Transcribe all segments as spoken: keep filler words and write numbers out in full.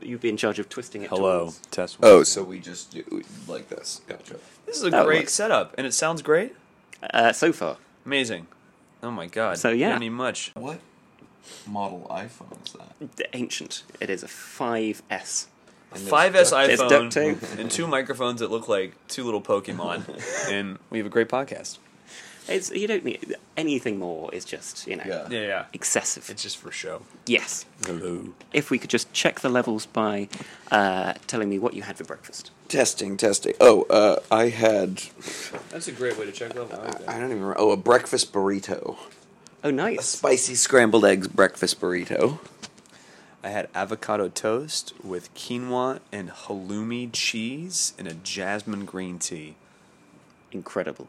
you'd be in charge of twisting it. Hello, towards. test. Oh, so we just do like this. Gotcha. This is a That great works. setup, and it sounds great. Uh, so far. Amazing. Oh my god. So, yeah. You don't need much. What model iPhone is that? The ancient. It is a five S. And there's five S duct- There's duct iPhone tape. and two microphones that look like two little Pokemon, and we have a great podcast. It's you don't need anything more. Is just you know Yeah. Yeah, yeah. excessive. It's just for show. Yes. Hello. If we could just check the levels by uh, telling me what you had for breakfast. Testing, testing. Oh, uh, I had. That's a great way to check level. I don't even remember. Oh, a breakfast burrito. Oh, A nice. spicy scrambled eggs breakfast burrito. I had avocado toast with quinoa and halloumi cheese and a jasmine green tea. Incredible.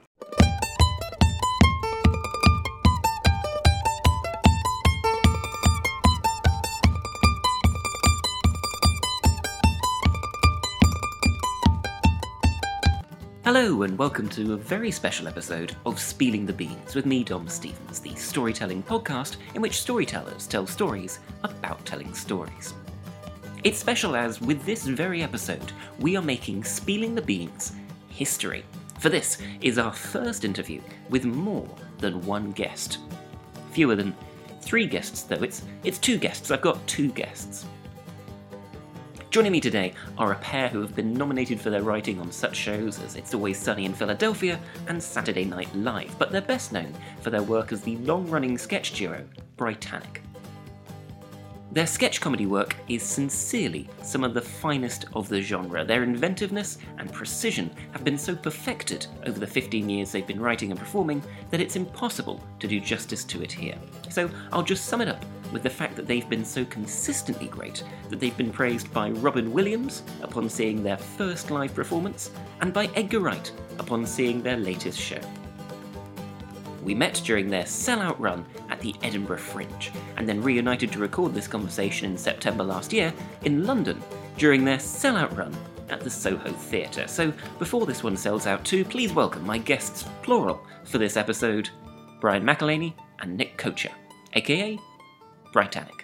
Hello and welcome to a very special episode of Spieling the Beans with me, Dom Stevens, the storytelling podcast in which storytellers tell stories about telling stories. It's special as, with this very episode, we are making Spieling the Beans history. For this is our first interview with more than one guest. Fewer than three guests, though. It's, it's two guests. I've got two guests. Joining me today are a pair who have been nominated for their writing on such shows as It's Always Sunny in Philadelphia and Saturday Night Live, but they're best known for their work as the long-running sketch duo Britannic. Their sketch comedy work is sincerely some of the finest of the genre. Their inventiveness and precision have been so perfected over the fifteen years they've been writing and performing that it's impossible to do justice to it here. So I'll just sum it up with the fact that they've been so consistently great that they've been praised by Robin Williams upon seeing their first live performance and by Edgar Wright upon seeing their latest show. We met during their sellout run at the Edinburgh Fringe, and then reunited to record this conversation in September last year in London during their sellout run at the Soho Theatre. So before this one sells out too, please welcome my guests, plural, for this episode, Brian McElhaney and Nick Kocher, aka Britannic.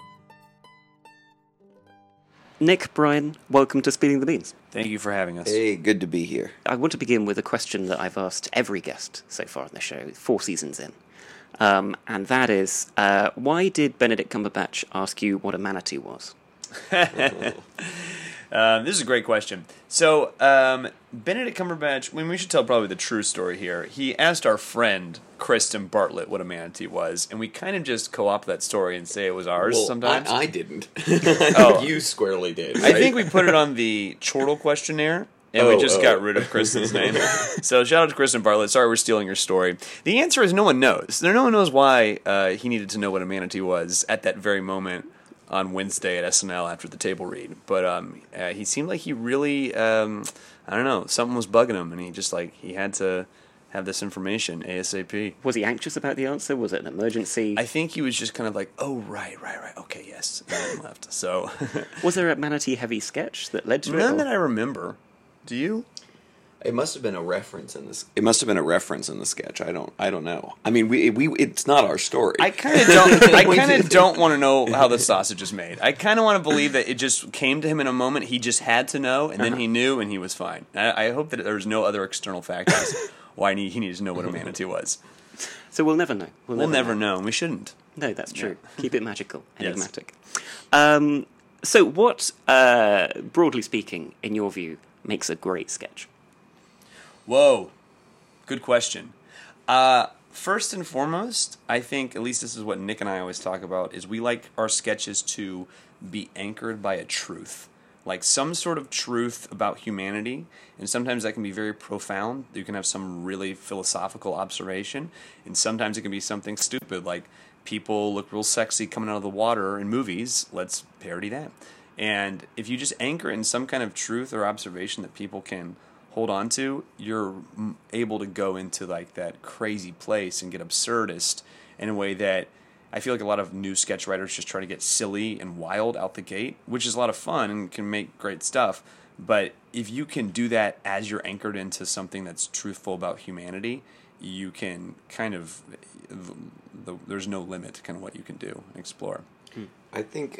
Nick, Brian, welcome to Spieling the Beans. Thank you for having us. Hey, good to be here. I want to begin with a question that I've asked every guest so far on the show, four seasons in. Um, and that is, uh, why did Benedict Cumberbatch ask you what a manatee was? Um, this is a great question. So, um, Benedict Cumberbatch, when we should tell probably the true story here, he asked our friend, Kristen Bartlett, what a manatee was, and we kind of just co-opt that story and say it was ours Well, sometimes. I, I didn't. Oh. You squarely did. I right? think we put it on the chortle questionnaire, and Oh, we just oh. got rid of Kristen's name. So shout out to Kristen Bartlett. Sorry we're stealing your story. The answer is no one knows. No one knows why uh, he needed to know what a manatee was at that very moment on Wednesday at S N L after the table read. But um, uh, he seemed like he really, um, I don't know, something was bugging him, and he just like, he had to have this information ASAP. Was he anxious about the answer? Was it an emergency? I think he was just kind of like, oh, right, right, right, okay, yes, and then left. So, Was there a manatee-heavy sketch that led to it? none or- that I remember. Do you? It must have been a reference in this. It must have been a reference in the sketch. I don't. I don't know. I mean, we we. It's not our story. I kind of don't. I kind of don't want to know how the sausage is made. I kind of want to believe that it just came to him in a moment. He just had to know, and then he knew, and he was fine. I, I hope that there was no other external factors why he, he needed to know what a manatee was. So we'll never know. We'll never know, and we shouldn't. No, that's true. Keep it magical, Yes. enigmatic. Um, so what, uh, broadly speaking, in your view, makes a great sketch? Whoa, good question. Uh, first and foremost, I think, at least this is what Nick and I always talk about, is we like our sketches to be anchored by a truth. Like some sort of truth about humanity, and sometimes that can be very profound. You can have some really philosophical observation, and sometimes it can be something stupid, like people look real sexy coming out of the water in movies. Let's parody that. And if you just anchor it in some kind of truth or observation that people can hold on to, you're m- able to go into like that crazy place and get absurdist in a way that I feel like a lot of new sketch writers just try to get silly and wild out the gate, which is a lot of fun and can make great stuff. But if you can do that as you're anchored into something that's truthful about humanity, you can kind of, the, the, there's no limit to kind of what you can do and explore. I think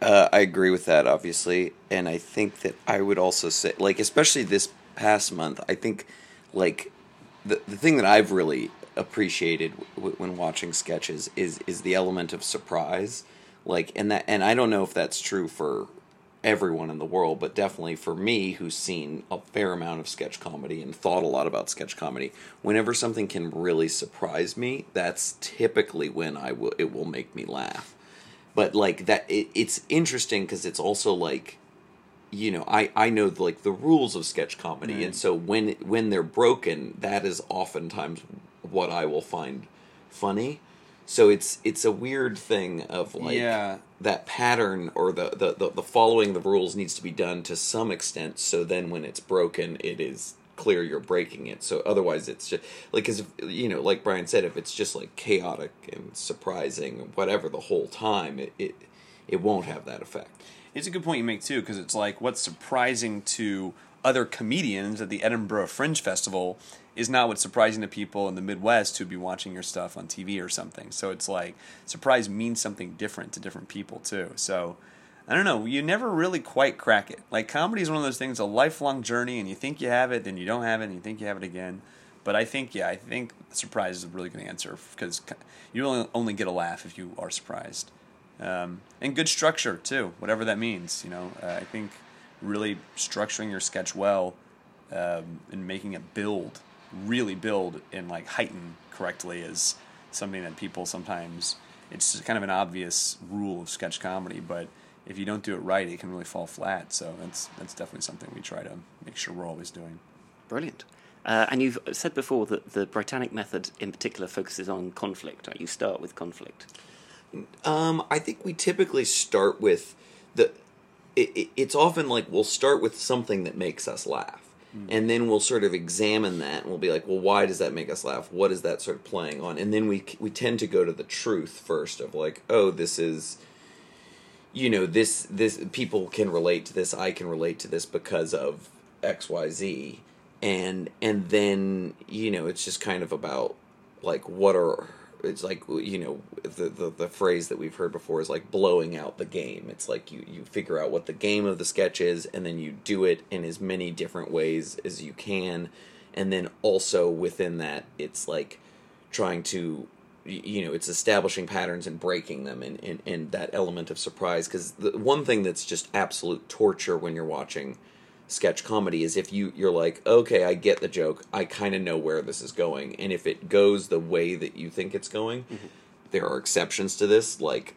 Uh, I agree with that, obviously, and I think that I would also say, like, especially this past month, I think, like, the the thing that I've really appreciated w- when watching sketches is is the element of surprise, like, and that, and I don't know if that's true for everyone in the world, but definitely for me, who's seen a fair amount of sketch comedy and thought a lot about sketch comedy. Whenever something can really surprise me, that's typically when I will it will make me laugh. But like that, it, it's interesting because it's also like, you know, I, I know like the rules of sketch comedy, Mm. and so when when they're broken, that is oftentimes what I will find funny. So it's it's a weird thing of like Yeah. that pattern or the, the, the, the following the rules needs to be done to some extent. So then when it's broken, it is clear you're breaking it. So otherwise, it's just like, because you know, like Brian said, if it's just like chaotic and surprising, whatever, the whole time, it it, it won't have that effect. It's a good point you make, too, because it's like what's surprising to other comedians at the Edinburgh Fringe Festival is not what's surprising to people in the Midwest who'd be watching your stuff on T V or something. So it's like surprise means something different to different people, too. So I don't know. You never really quite crack it. Like, comedy is one of those things, a lifelong journey, and you think you have it, then you don't have it, and you think you have it again. But I think, yeah, I think surprise is a really good answer, because you only only get a laugh if you are surprised. Um, and good structure, too, whatever that means. You know, uh, I think really structuring your sketch well um, and making it build, really build and, like, heighten correctly is something that people sometimes, it's kind of an obvious rule of sketch comedy, but if you don't do it right, it can really fall flat. So that's that's definitely something we try to make sure we're always doing. Brilliant. Uh, and you've said before that the Britannic method in particular focuses on conflict. Right? You start with conflict. Um, I think we typically start with the. It, it, it's often like we'll start with something that makes us laugh, mm. and then we'll sort of examine that, and we'll be like, well, why does that make us laugh? What is that sort of playing on? And then we we tend to go to the truth first of like, oh, this is. You know, this this people can relate to this. I can relate to this because of X, Y, Z, and and then you know, it's just kind of about like what are it's like you know the, the the phrase that we've heard before is like blowing out the game. It's like you you figure out what the game of the sketch is, and then you do it in as many different ways as you can, and then also within that, it's like trying to. You know, it's establishing patterns and breaking them, and, and, and that element of surprise. Because the one thing that's just absolute torture when you're watching sketch comedy is if you, you're like, okay, I get the joke, I kind of know where this is going, and if it goes the way that you think it's going, mm-hmm. there are exceptions to this, like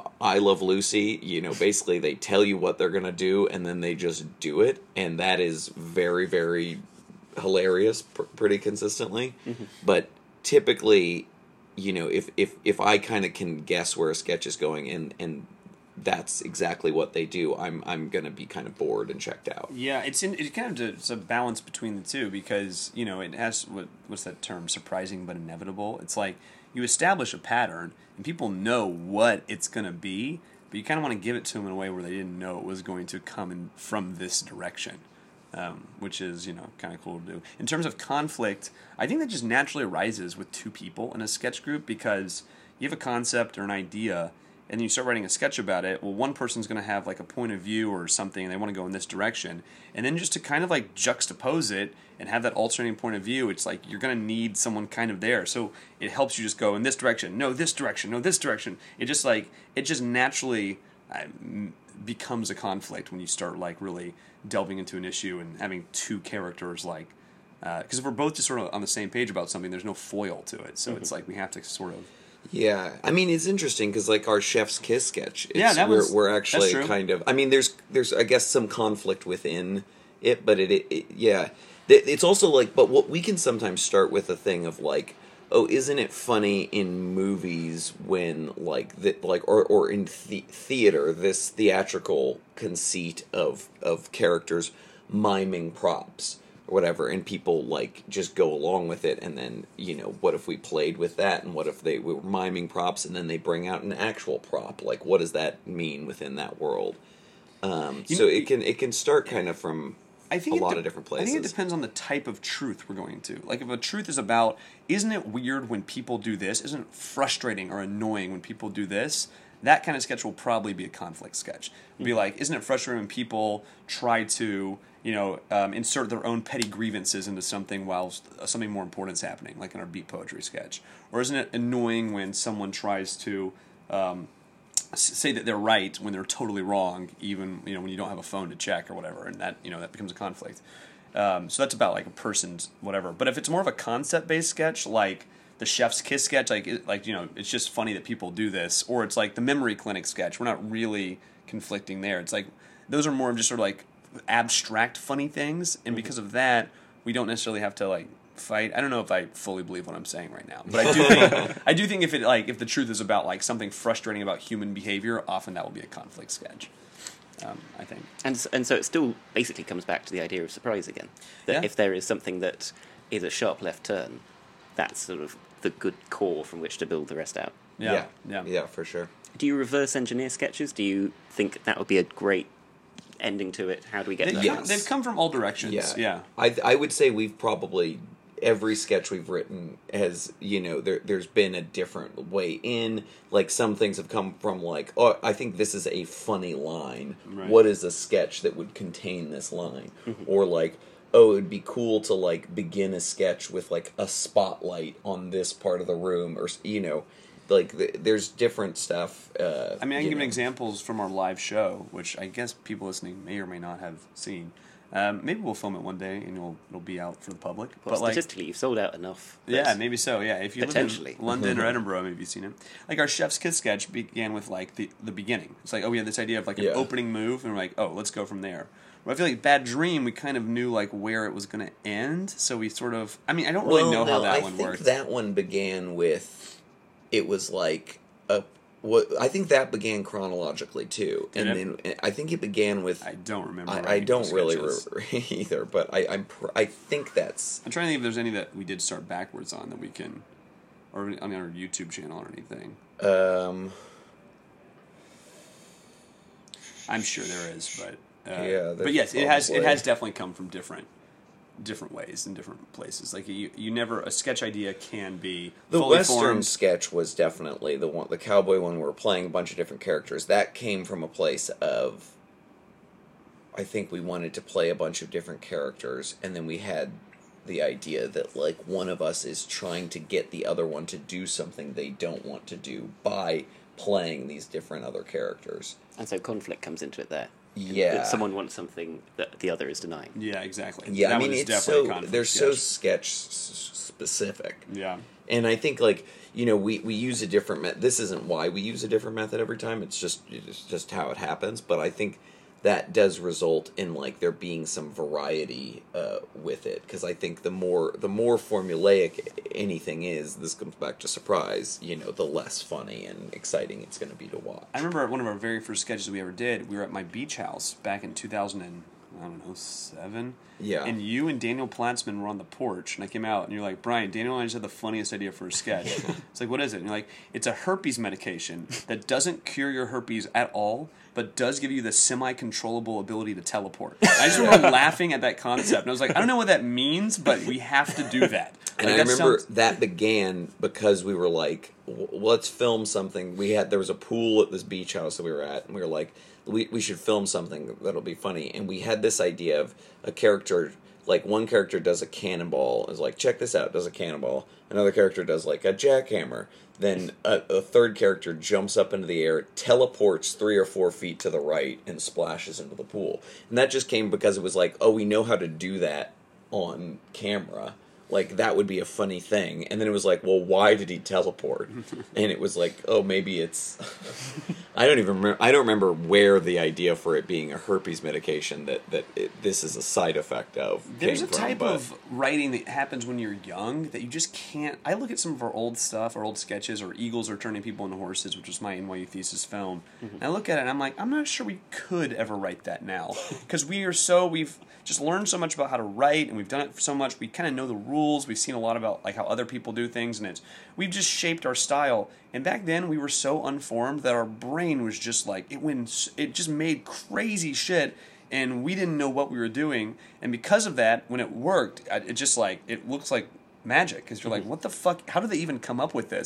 I Love Lucy, you know, basically they tell you what they're going to do, and then they just do it, and that is very, very hilarious pr- pretty consistently. Mm-hmm. But typically... You know, if, if, if I kind of can guess where a sketch is going and, and that's exactly what they do, I'm I'm gonna be kind of bored and checked out. Yeah, it's in it kind of it's a balance between the two because you know it has what what's that term surprising but inevitable. It's like you establish a pattern and people know what it's gonna be, but you kind of want to give it to them in a way where they didn't know it was going to come in from this direction. Um, which is, you know, kind of cool to do. In terms of conflict, I think that just naturally arises with two people in a sketch group because you have a concept or an idea and you start writing a sketch about it. Well, one person's going to have like a point of view or something and they want to go in this direction. And then just to kind of like juxtapose it and have that alternating point of view, it's like you're going to need someone kind of there. So it helps you just go in this direction, no, this direction, no, this direction. It just like, it just naturally uh, becomes a conflict when you start like really delving into an issue and having two characters like because uh, if we're both just sort of on the same page about something, there's no foil to it, so mm-hmm. it's like we have to sort of yeah I mean it's interesting because like our Chef's Kiss sketch, it's, yeah that was, we're, we're actually kind of I mean there's there's I guess some conflict within it, but it, it, it yeah it's also like but what we can sometimes start with a thing of like, oh, isn't it funny in movies when like that, like or or in the- theater, this theatrical conceit of of characters miming props or whatever, and people like just go along with it, and then you know what if we played with that, and what if they were miming props, and then they bring out an actual prop? Like, what does that mean within that world? Um, so know, it can it can start kind of from. I think a lot de- of different places. I think it depends on the type of truth we're going to. Like, if a truth is about, isn't it weird when people do this? Isn't it frustrating or annoying when people do this? that kind of sketch will probably be a conflict sketch. It'll be like, isn't it frustrating when people try to, you know, um, insert their own petty grievances into something while something more important is happening, like in our beat poetry sketch? Or isn't it annoying when someone tries to um, say that they're right when they're totally wrong, even, you know, when you don't have a phone to check or whatever, and that, you know, that becomes a conflict. Um, so that's about like a person's whatever. But if it's more of a concept-based sketch, like the Chef's Kiss sketch, like it, like you know, it's just funny that people do this, or it's like the Memory Clinic sketch. We're not really conflicting there. It's like those are more of just sort of like abstract funny things, and because of that, we don't necessarily have to like fight. I don't know if I fully believe what I'm saying right now, but I do think I do think if it like if the truth is about like something frustrating about human behavior, often that will be a conflict sketch. Um, I think, and s- and so it still basically comes back to the idea of surprise again. That Yeah. if there is something that is a sharp left turn, that's sort of the good core from which to build the rest out. yeah, yeah, yeah, yeah, for sure. Do you reverse engineer sketches? Do you think that would be a great ending to it? How do we get They, that? Yes. They've come from all directions. Yeah, Yeah, I I would say we've probably every sketch we've written has, you know, there there's been a different way in. Like some things have come from like, oh, I think this is a funny line. Right. What is a sketch that would contain this line? Or like, oh, it would be cool to like begin a sketch with like a spotlight on this part of the room, or s- you know, like th- there's different stuff. Uh, I mean, I can you give know. examples from our live show, which I guess people listening may or may not have seen. Um, maybe we'll film it one day and it'll it'll be out for the public. Well, but like, statistically, you've sold out enough. yeah, That's- maybe so. Yeah, if you Potentially. live in London or Edinburgh, maybe you've seen it. Like our Chef's Kiss sketch began with like the the beginning. It's like, oh, we had this idea of like an Yeah. opening move, and we're like, oh, let's go from there. But I feel like Bad Dream, we kind of knew like where it was going to end, so we sort of. I mean, I don't really Well, know how no, that I one think worked. that one began with, it was like a. What I think that began chronologically too, Did and it? then I think it began with. I don't remember. I, I writing don't really sketches. remember either, but I I'm pr- I think that's I'm trying to think if there's any that we did start backwards on that we can, or on our YouTube channel or anything. um I'm sure there is, but uh, Yeah, but yes, it has it probably. has definitely come from different different ways in different places. Like you, you never a sketch idea can be the fully Western formed. sketch was definitely the one, the cowboy one. Where we're playing a bunch of different characters. That came from a place of. I think we wanted to play a bunch of different characters, and then we had the idea that like one of us is trying to get the other one to do something they don't want to do by playing these different other characters. And so conflict comes into it there. Yeah. That someone wants something that the other is denying. Yeah, exactly. Yeah, That I mean was it's definitely a so conflict they're so sketch. sketch s- specific. Yeah. And I think like, you know, we, we use a different method. This isn't why we use a different method every time. It's just it's just how it happens, but I think that does result in like there being some variety uh, with it, because I think the more the more formulaic anything is, this comes back to surprise, you know, the less funny and exciting it's going to be to watch. I remember one of our very first sketches we ever did. We were at my beach house back in two thousand and I don't know seven. Yeah. And you and Daniel Platzman were on the porch, and I came out, and you're like, Brian, Daniel and I just had the funniest idea for a sketch. It's like, what is it? And you're like, it's a herpes medication that doesn't cure your herpes at all, but does give you the semi-controllable ability to teleport. I just remember laughing at that concept, and I was like, I don't know what that means, but we have to do that. And Like, I that remember sounds- that began because we were like, w- let's film something. We had there was a pool at this beach house that we were at, and we were like, we we should film something that'll be funny. And we had this idea of a character, like one character does a cannonball, is like, check this out, does a cannonball. Another character does like a jackhammer. Then a, a third character jumps up into the air, teleports three or four feet to the right, and splashes into the pool. And that just came because it was like, oh, we know how to do that on camera. Like, that would be a funny thing. And then it was like, well, why did he teleport? And it was like, oh, maybe it's... I don't even remember... I don't remember where the idea for it being a herpes medication that, that it, this is a side effect of There's came a from, type but- of writing that happens when you're young that you just can't. I look at some of our old stuff, our old sketches, or Eagles Are Turning People into Horses, which was my N Y U thesis film. And I look at it and I'm like, I'm not sure we could ever write that now. Because we are so, we've just learned so much about how to write, and we've done it so much, we kind of know the rules, we've seen a lot about like how other people do things, and it's, we've just shaped our style. And back then we were so unformed that our brain was just like, it went, it just made crazy shit, and we didn't know what we were doing. And because of that, when it worked, it just like, it looks like magic, because you're like, what the fuck, how did they even come up with this?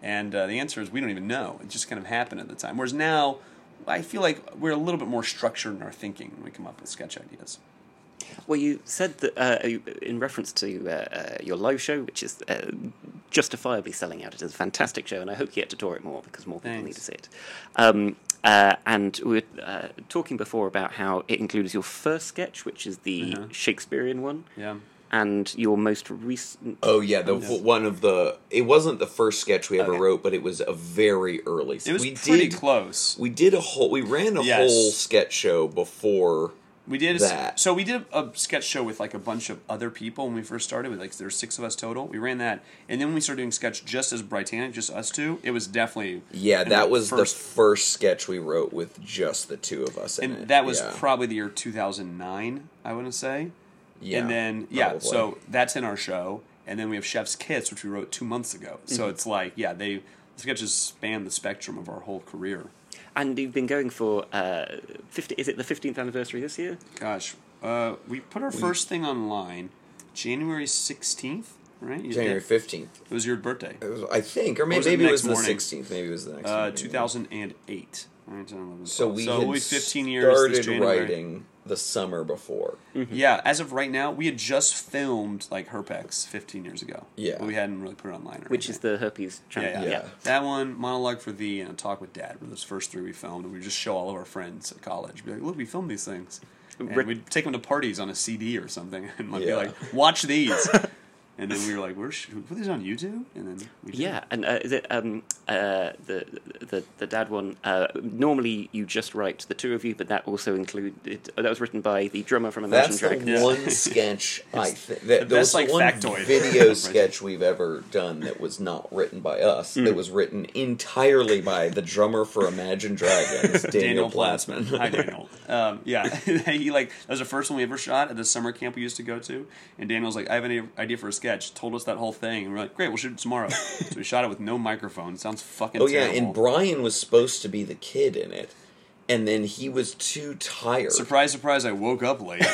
And uh, the answer is we don't even know. It just kind of happened at the time. Whereas now, I feel like we're a little bit more structured in our thinking when we come up with sketch ideas. Well, you said that uh, in reference to uh, uh, your live show, which is uh, justifiably selling out. It is a fantastic show, and I hope you get to tour it more because more people Thanks. need to see it. Um, uh, and we were uh, talking before about how it includes your first sketch, which is the Uh-huh. Shakespearean one, Yeah. and your most recent. Oh yeah, the Yes. one of the. It wasn't the first sketch we ever Okay. wrote, but it was a very early. It was we pretty did, close. We did a whole. We ran a Yes. whole sketch show before. We did a, that. So we did a sketch show with like a bunch of other people when we first started. With like there were six of us total. We ran that, and then when we started doing sketch just as Britannic, just us two, it was definitely Yeah, in that was first, the first sketch we wrote with just the two of us in and it. that was yeah. probably the year two thousand nine. I want to say. yeah, and then yeah, probably. so that's in our show, and then we have Chef's Kiss, which we wrote two months ago. So it's like yeah, they the sketches span the spectrum of our whole career. And you've been going for uh, fifty. Is it the fifteenth anniversary this year? Gosh, uh, we put our first thing online January sixteenth, right? You- January It, fifteenth. it was your birthday. It was, I think, or maybe, was it maybe it was next the morning? sixteenth. Maybe it was the next. Uh, morning. two thousand eight. Right, ten, eleven, So twelve. we so had it'll be fifteen years this started January. writing the summer before. Yeah, as of right now, we had just filmed like Herpex fifteen years ago. Yeah. But we hadn't really put it online or Which is anything. the herpes channel. Yeah, yeah, Yeah. That one, Monologue for Thee, and A Talk with Dad were those first three we filmed, and we just show all of our friends at college. Be like, look, we filmed these things. And Rick- we'd take them to parties on a C D or something, and like, be Yeah. like, watch these. And then we were like, "Where's we put these on YouTube?" And then we did. Yeah, and uh, is it um, uh, the the the dad one? Uh, normally, you just write the two of you, but that also included. That was written by the drummer from Imagine That's the Dragons. Yeah. one sketch I It's think that the there was best, like, one factoid. video Right. sketch we've ever done that was not written by us. Mm. That was written entirely by the drummer for Imagine Dragons, Daniel, Platzman. Hi, Daniel. Um, yeah, he like that was the first one we ever shot at the summer camp we used to go to. And Daniel's like, "I have an idea for a sketch." Told us that whole thing, and we're like, "Great, we'll shoot it tomorrow." So we shot it with no microphone. It sounds fucking. Oh yeah, terrible. and Brian was supposed to be the kid in it, and then he was too tired. Surprise, surprise! I woke up late.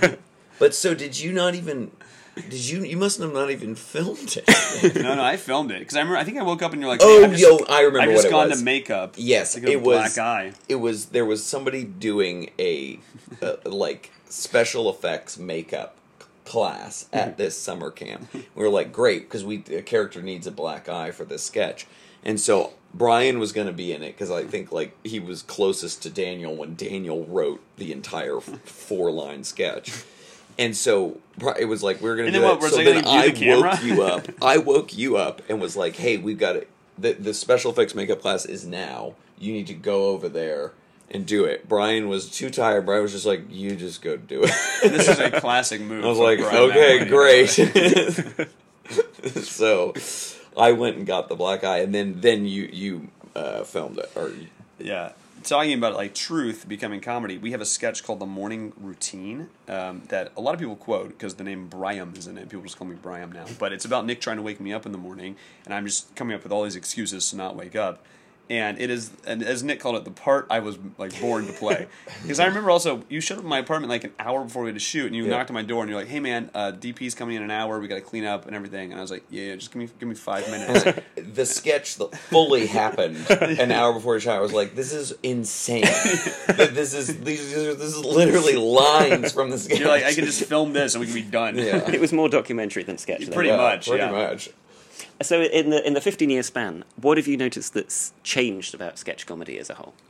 But so did you not even? Did you? You must have not even filmed it. no, no, I filmed it because I remember. I think I woke up and you're like, Oh, hey, I've just, yo, I remember I've what just it gone was. to makeup. Yes, to get a it was. black eye. It was. There was somebody doing a uh, like special effects makeup class at this summer camp. We were like, great, because we a character needs a black eye for this sketch, and so Brian was going to be in it because I think like he was closest to Daniel when Daniel wrote the entire four line sketch. And so it was like we were gonna And do then that. what, was So I then gonna I do the camera? woke you up. I woke you up and was like, "Hey, we've got it. The the special effects makeup class is now. You need to go over there and do it." Brian was too tired. Brian was just like, "You just go do it." This is a classic move. I was from like, Brian "Okay, McElroy. great." So I went and got the black eye, and then then you you uh, filmed it. Or Yeah. Talking about like truth becoming comedy, we have a sketch called The Morning Routine um, that a lot of people quote because the name Brian is in it. People just call me Brian now. But it's about Nick trying to wake me up in the morning, and I'm just coming up with all these excuses to not wake up. And it is, and as Nick called it, the part I was like born to play. Because I remember also, you showed up at my apartment like an hour before we had to shoot, and you Yeah. knocked on my door, and you're like, "Hey man, uh, D P's coming in an hour. We got to clean up and everything." And I was like, "Yeah, yeah, just give me, give me five minutes." the sketch that fully happened an hour before the shot. I was like, "This is insane. This is these are, this is literally lines from the sketch." You're like, "I can just film this and we can be done." Yeah. It was more documentary than sketch. then. Pretty Yeah, much, pretty yeah. much. So in the in the fifteen year span, what have you noticed that's changed about sketch comedy as a whole?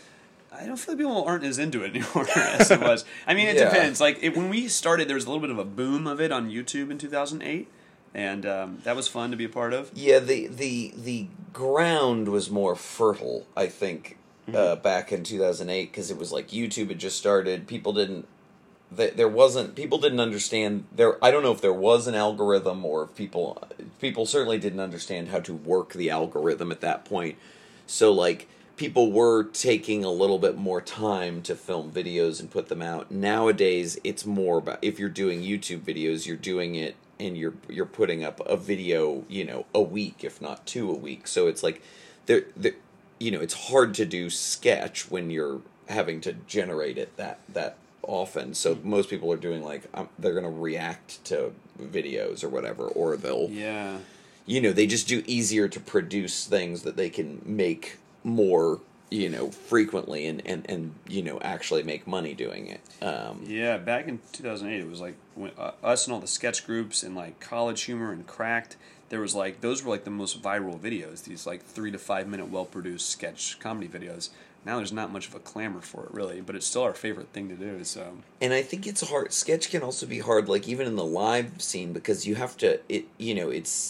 I don't feel like people aren't as into it anymore as it was. I mean, it Yeah. depends. Like it, when we started, there was a little bit of a boom of it on YouTube in two thousand eight, and um, that was fun to be a part of. Yeah, the the the ground was more fertile, I think, uh, back in two thousand eight because it was like YouTube had just started. People didn't. th- There wasn't. People didn't understand. There. I don't know if there was an algorithm or if people. People certainly didn't understand how to work the algorithm at that point. So like people were taking a little bit more time to film videos and put them out. Nowadays, it's more about if you're doing YouTube videos, you're doing it and you're you're putting up a video, you know, a week, if not two a week. So it's like there, there you know, it's hard to do sketch when you're having to generate it that that often. So most people are doing like um, they're going to react to videos or whatever, or they'll Yeah. you know, they just do easier to produce things that they can make more, you know, frequently and, and, and you know, actually make money doing it. Um, Yeah, back in two thousand eight, it was like when, uh, us and all the sketch groups and like College Humor and Cracked. There was like those were like the most viral videos. These like three to five minute well produced sketch comedy videos. Now there's not much of a clamor for it really, but it's still our favorite thing to do. So. And I think it's hard. Sketch can also be hard, like even in the live scene, because you have to. It you know it's.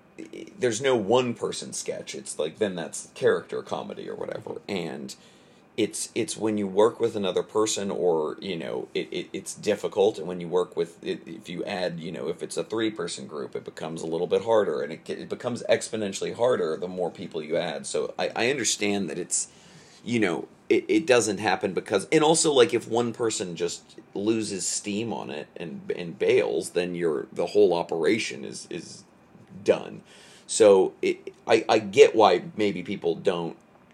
It, there's no one person sketch. It's like then that's character comedy or whatever, and it's it's when you work with another person, or you know it, it it's difficult, and when you work with it, if you add you know if it's a three person group, it becomes a little bit harder, and it it becomes exponentially harder the more people you add. So I, I understand that it's you know it, it doesn't happen because, and also like if one person just loses steam on it and and bails, then your the whole operation is is done. So it, I I get why maybe people don't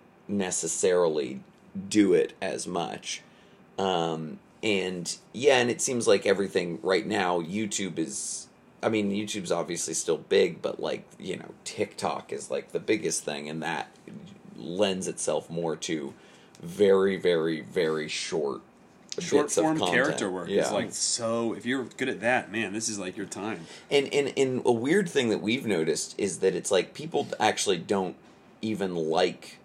necessarily do it as much. Um, and yeah, and it seems like everything right now, YouTube is, I mean, YouTube's obviously still big, but like, you know, TikTok is like the biggest thing, and that lends itself more to very, very, very short Short bits of form content. character work Yeah. is like so. If you're good at that, man, this is like your time. And, and and a weird thing that we've noticed is that it's like people actually don't even like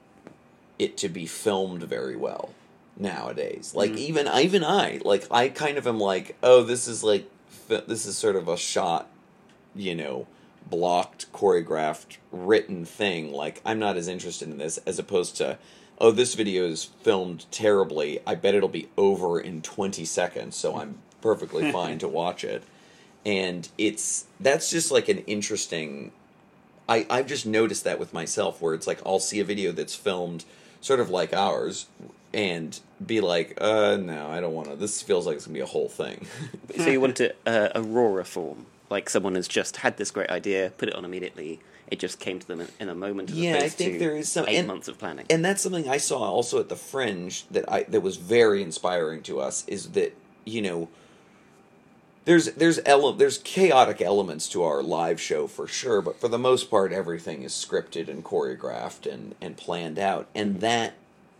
it to be filmed very well nowadays. Like Mhm. even even I like I kind of am like, oh, this is like fi- this is sort of a shot, you know, blocked, choreographed, written thing. Like I'm not as interested in this as opposed to, oh, this video is filmed terribly. I bet it'll be over in twenty seconds, so I'm perfectly fine to watch it. And it's that's just like an interesting. I I've just noticed that with myself, where it's like I'll see a video that's filmed sort of like ours, and be like, uh, no, I don't want to. This feels like it's gonna be a whole thing. So you want it uh, a rawer form, like someone has just had this great idea, put it on immediately. It just came to them in a moment. As Yeah, I opposed think to there is some- eight and- months of planning. And that's something I saw also at the Fringe that I that was very inspiring to us, is that, you know, there's there's ele- there's chaotic elements to our live show for sure, but for the most part everything is scripted and choreographed and, and planned out, and that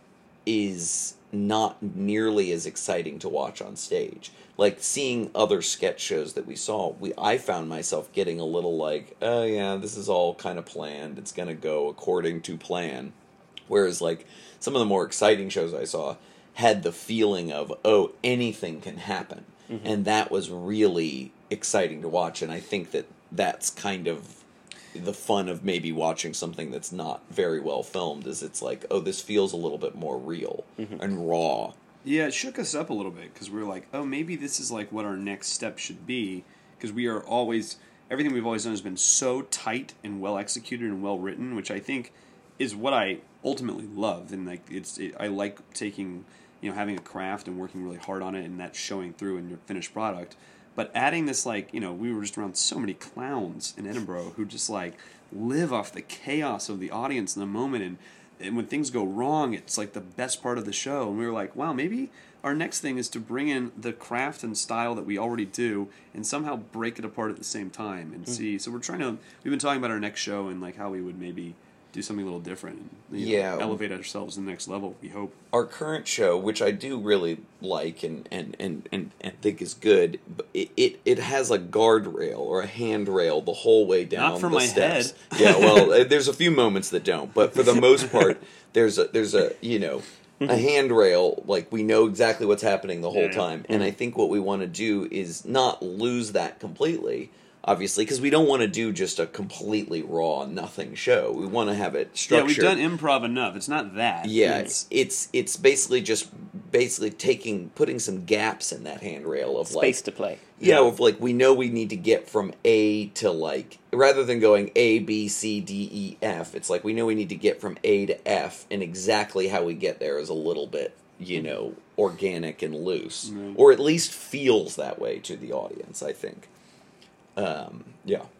is not nearly as exciting to watch on stage. Like seeing other sketch shows that we saw, we I found myself getting a little like, oh yeah, this is all kind of planned. It's going to go according to plan. Whereas like some of the more exciting shows I saw had the feeling of, oh, anything can happen. Mm-hmm. And that was really exciting to watch, and I think that that's kind of the fun of maybe watching something that's not very well filmed, is it's like, oh, this feels a little bit more real mm-hmm. and raw. Yeah, it shook us up a little bit because we were like, oh, maybe this is like what our next step should be, because we are always, everything we've always done has been so tight and well executed and well written, which I think is what I ultimately love. And like it's, it, I like taking, you know, having a craft and working really hard on it, and that's showing through in your finished product. But adding this, like, you know, we were just around so many clowns in Edinburgh who just, like, live off the chaos of the audience in the moment. And, and when things go wrong, it's, like, the best part of the show. And we were like, wow, maybe our next thing is to bring in the craft and style that we already do and somehow break it apart at the same time and mm. see. So we're trying to, we've been talking about our next show and, like, how we would maybe do something a little different and you yeah. know, elevate ourselves to the next level, we hope. Our current show, which I do really like and, and, and, and, and think is good, it, it, it has a guardrail or a handrail the whole way down Not for the my steps. head. Yeah, well, there's a few moments that don't, but for the most part, there's a, there's a, you know, a handrail, like we know exactly what's happening the whole yeah, yeah. time. And I think what we want to do is not lose that completely, obviously, because we don't want to do just a completely raw, nothing show. We want to have it structured. Yeah, we've done improv enough. It's not that. Yeah, it's it's it's, it's basically just basically taking putting some gaps in that handrail of Space like to play. Yeah, of like we know we need to get from A to like rather than going A B C D E F. It's like we know we need to get from A to F, and exactly how we get there is a little bit, you know, organic and loose, Mm-hmm. or at least feels that way to the audience, I think. Um, yeah.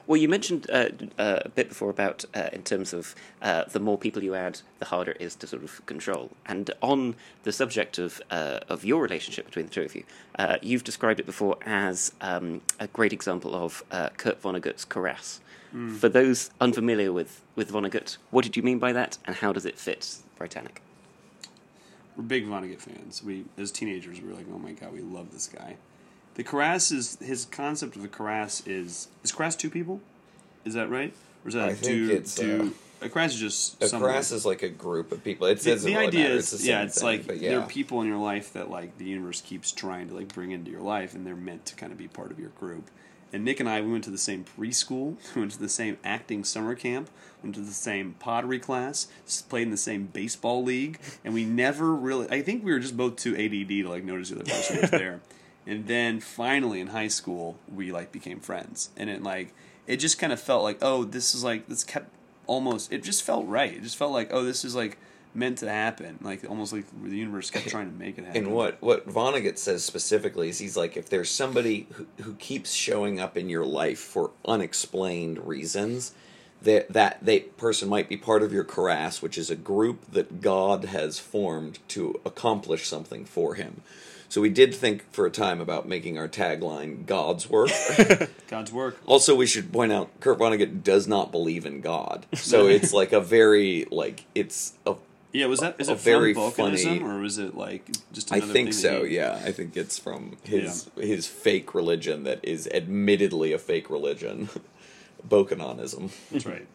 Well, you mentioned uh, uh, a bit before about uh, in terms of uh, the more people you add, the harder it is to sort of control. And on the subject of uh, of your relationship between the two of you, uh, you've described it before as um, a great example of uh, Kurt Vonnegut's Karras. Mm. For those unfamiliar with, with Vonnegut, what did you mean by that, and how does it fit Britannic? We're big Vonnegut fans. We, as teenagers, we were like, oh my god, we love this guy. The Karras is, his concept of the Karras is, is Karras two people? Is that right? Or is that I two, think it's, two, uh, a Karras is just A someone. Karras is like a group of people. It The, doesn't the really idea matter. is, It's the yeah, same it's thing, like but there yeah. are people in your life that like the universe keeps trying to like bring into your life, and they're meant to kind of be part of your group. And Nick and I, we went to the same preschool, we went to the same acting summer camp, went to the same pottery class, played in the same baseball league, and we never really, I think we were just both too A D D to like notice the other person was there. And then finally in high school, we like became friends. And it like, it just kind of felt like, oh, this is like, this kept almost, it just felt right. It just felt like, oh, this is like meant to happen. Like almost like the universe kept trying to make it happen. And what, what Vonnegut says specifically is he's like, if there's somebody who, who keeps showing up in your life for unexplained reasons, that that they person might be part of your Karras, which is a group that God has formed to accomplish something for him. So we did think for a time about making our tagline God's work. God's work. Also, we should point out Kurt Vonnegut does not believe in God. So it's like a very, like, it's a Yeah, was that is a it very from volcanism, funny- or was it like just I another think thing so, that he, yeah. I think it's from his his fake religion that is admittedly a fake religion. Bokononism. That's right.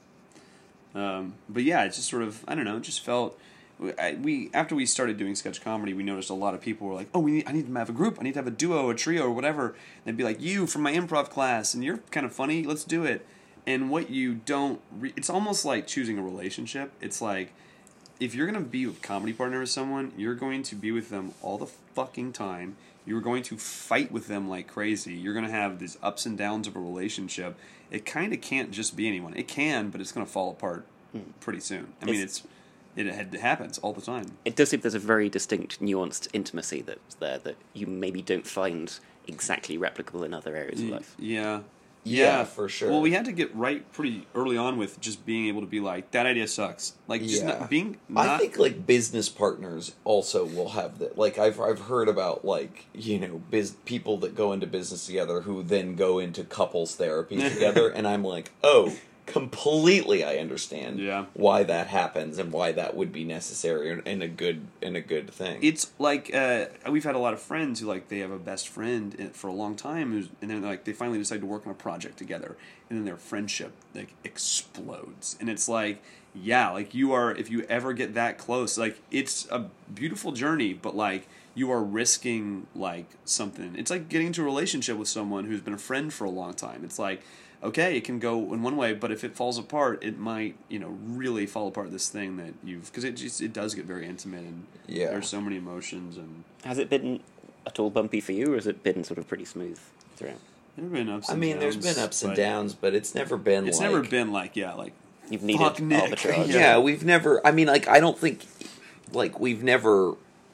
Um, but yeah, it just sort of, I don't know, it just felt, I, we after we started doing sketch comedy, we noticed a lot of people were like, oh, we need, I need to have a group, I need to have a duo, a trio, or whatever. And they'd be like, you from my improv class, and you're kind of funny, let's do it. And what you don't, re- it's almost like choosing a relationship. It's like, if you're going to be a comedy partner with someone, you're going to be with them all the fucking time. You're going to fight with them like crazy. You're going to have these ups and downs of a relationship. It kind of can't just be anyone. It can, but it's going to fall apart pretty soon. I mean, it's it, it happens all the time. It does seem there's a very distinct, nuanced intimacy that's there that you maybe don't find exactly replicable in other areas of Y- life. Yeah. Yeah, for sure. Well, we had to get right pretty early on with just being able to be like, that idea sucks. Like, just Yeah. not, being not... I think like business partners also will have that. Like I've I've heard about like you know biz people that go into business together who then go into couples therapy together, and I'm like, oh, completely. I understand Yeah. why that happens and why that would be necessary and, and a good and a good thing. It's like uh, we've had a lot of friends who like they have a best friend in- for a long time, who's, and then like they finally decide to work on a project together, and then their friendship like explodes, and it's like, yeah, like you are, if you ever get that close, like it's a beautiful journey, but like you are risking like something. It's like getting into a relationship with someone who's been a friend for a long time. It's like, okay, it can go in one way, but if it falls apart, it might, you know, really fall apart this thing that you've, because it just, it does get very intimate, and Yeah. there's so many emotions, and Has it been at all bumpy for you, or has it been sort of pretty smooth throughout? there have been ups I and mean, downs. there's been ups and but downs, but it's never been. It's like, never been like, yeah, like, You've needed fuck Nick. arbitrage. Yeah. Yeah, we've never. I mean, like, I don't think, like, we've never,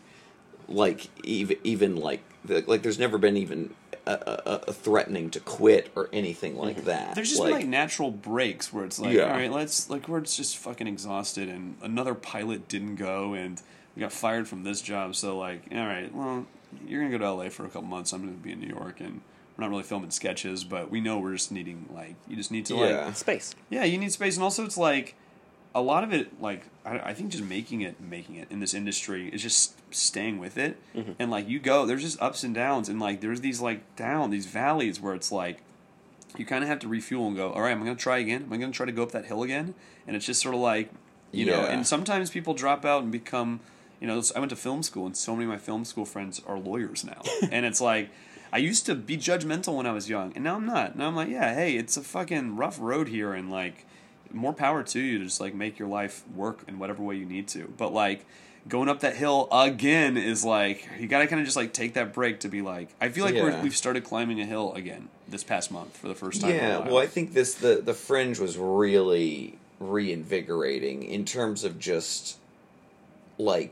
like, even even like, the, like, there's never been even a, a, a threatening to quit or anything like that. There's just like, been like natural breaks where it's like, Yeah. all right, let's, like, we're just fucking exhausted, and another pilot didn't go, and we got fired from this job, so like, all right, well, you're gonna go to L A for a couple months, I'm gonna be in New York, and we're not really filming sketches, but we know we're just needing, like, you just need to, like, Yeah. Space. yeah, you need space, and also it's like a lot of it, like I, I think just making it, making it in this industry is just staying with it, Mm-hmm. and like you go, there's just ups and downs, and like there's these like down, these valleys where it's like you kind of have to refuel and go, all right, I'm gonna try again. Am I gonna try to go up that hill again? And it's just sort of like, you know, Yeah. and sometimes people drop out and become, you know, I went to film school, and so many of my film school friends are lawyers now, and it's like. I used to be judgmental when I was young, and now I'm not. Now I'm like, yeah, hey, it's a fucking rough road here, and like, more power to you to just like make your life work in whatever way you need to. But like, going up that hill again is like, you gotta kind of just like take that break to be like, I feel like we're, Yeah. we've started climbing a hill again this past month for the first time. in a Yeah, while. well, I think this the the Fringe was really reinvigorating in terms of just like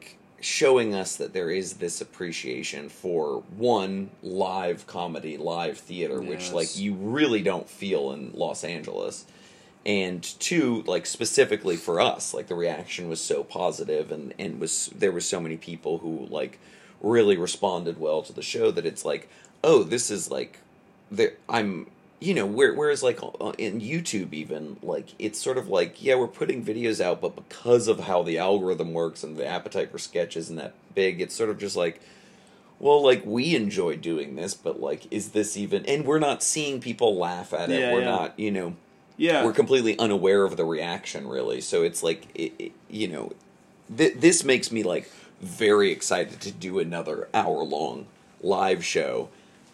showing us that there is this appreciation for, one, live comedy, live theater, Yes. which, like, you really don't feel in Los Angeles. And two, like, specifically for us, like, the reaction was so positive, and, and was there were so many people who, like, really responded well to the show that it's like, oh, this is, like, there, I'm... You know, where, whereas, like, in YouTube even, like, it's sort of like, yeah, we're putting videos out, but because of how the algorithm works and the appetite for sketch isn't that big, it's sort of just like, well, like, we enjoy doing this, but, like, is this even... And we're not seeing people laugh at it. Yeah, we're yeah. not, you know... Yeah. We're completely unaware of the reaction, really. So it's like, it, it, you know... Th- this makes me, like, very excited to do another hour-long live show.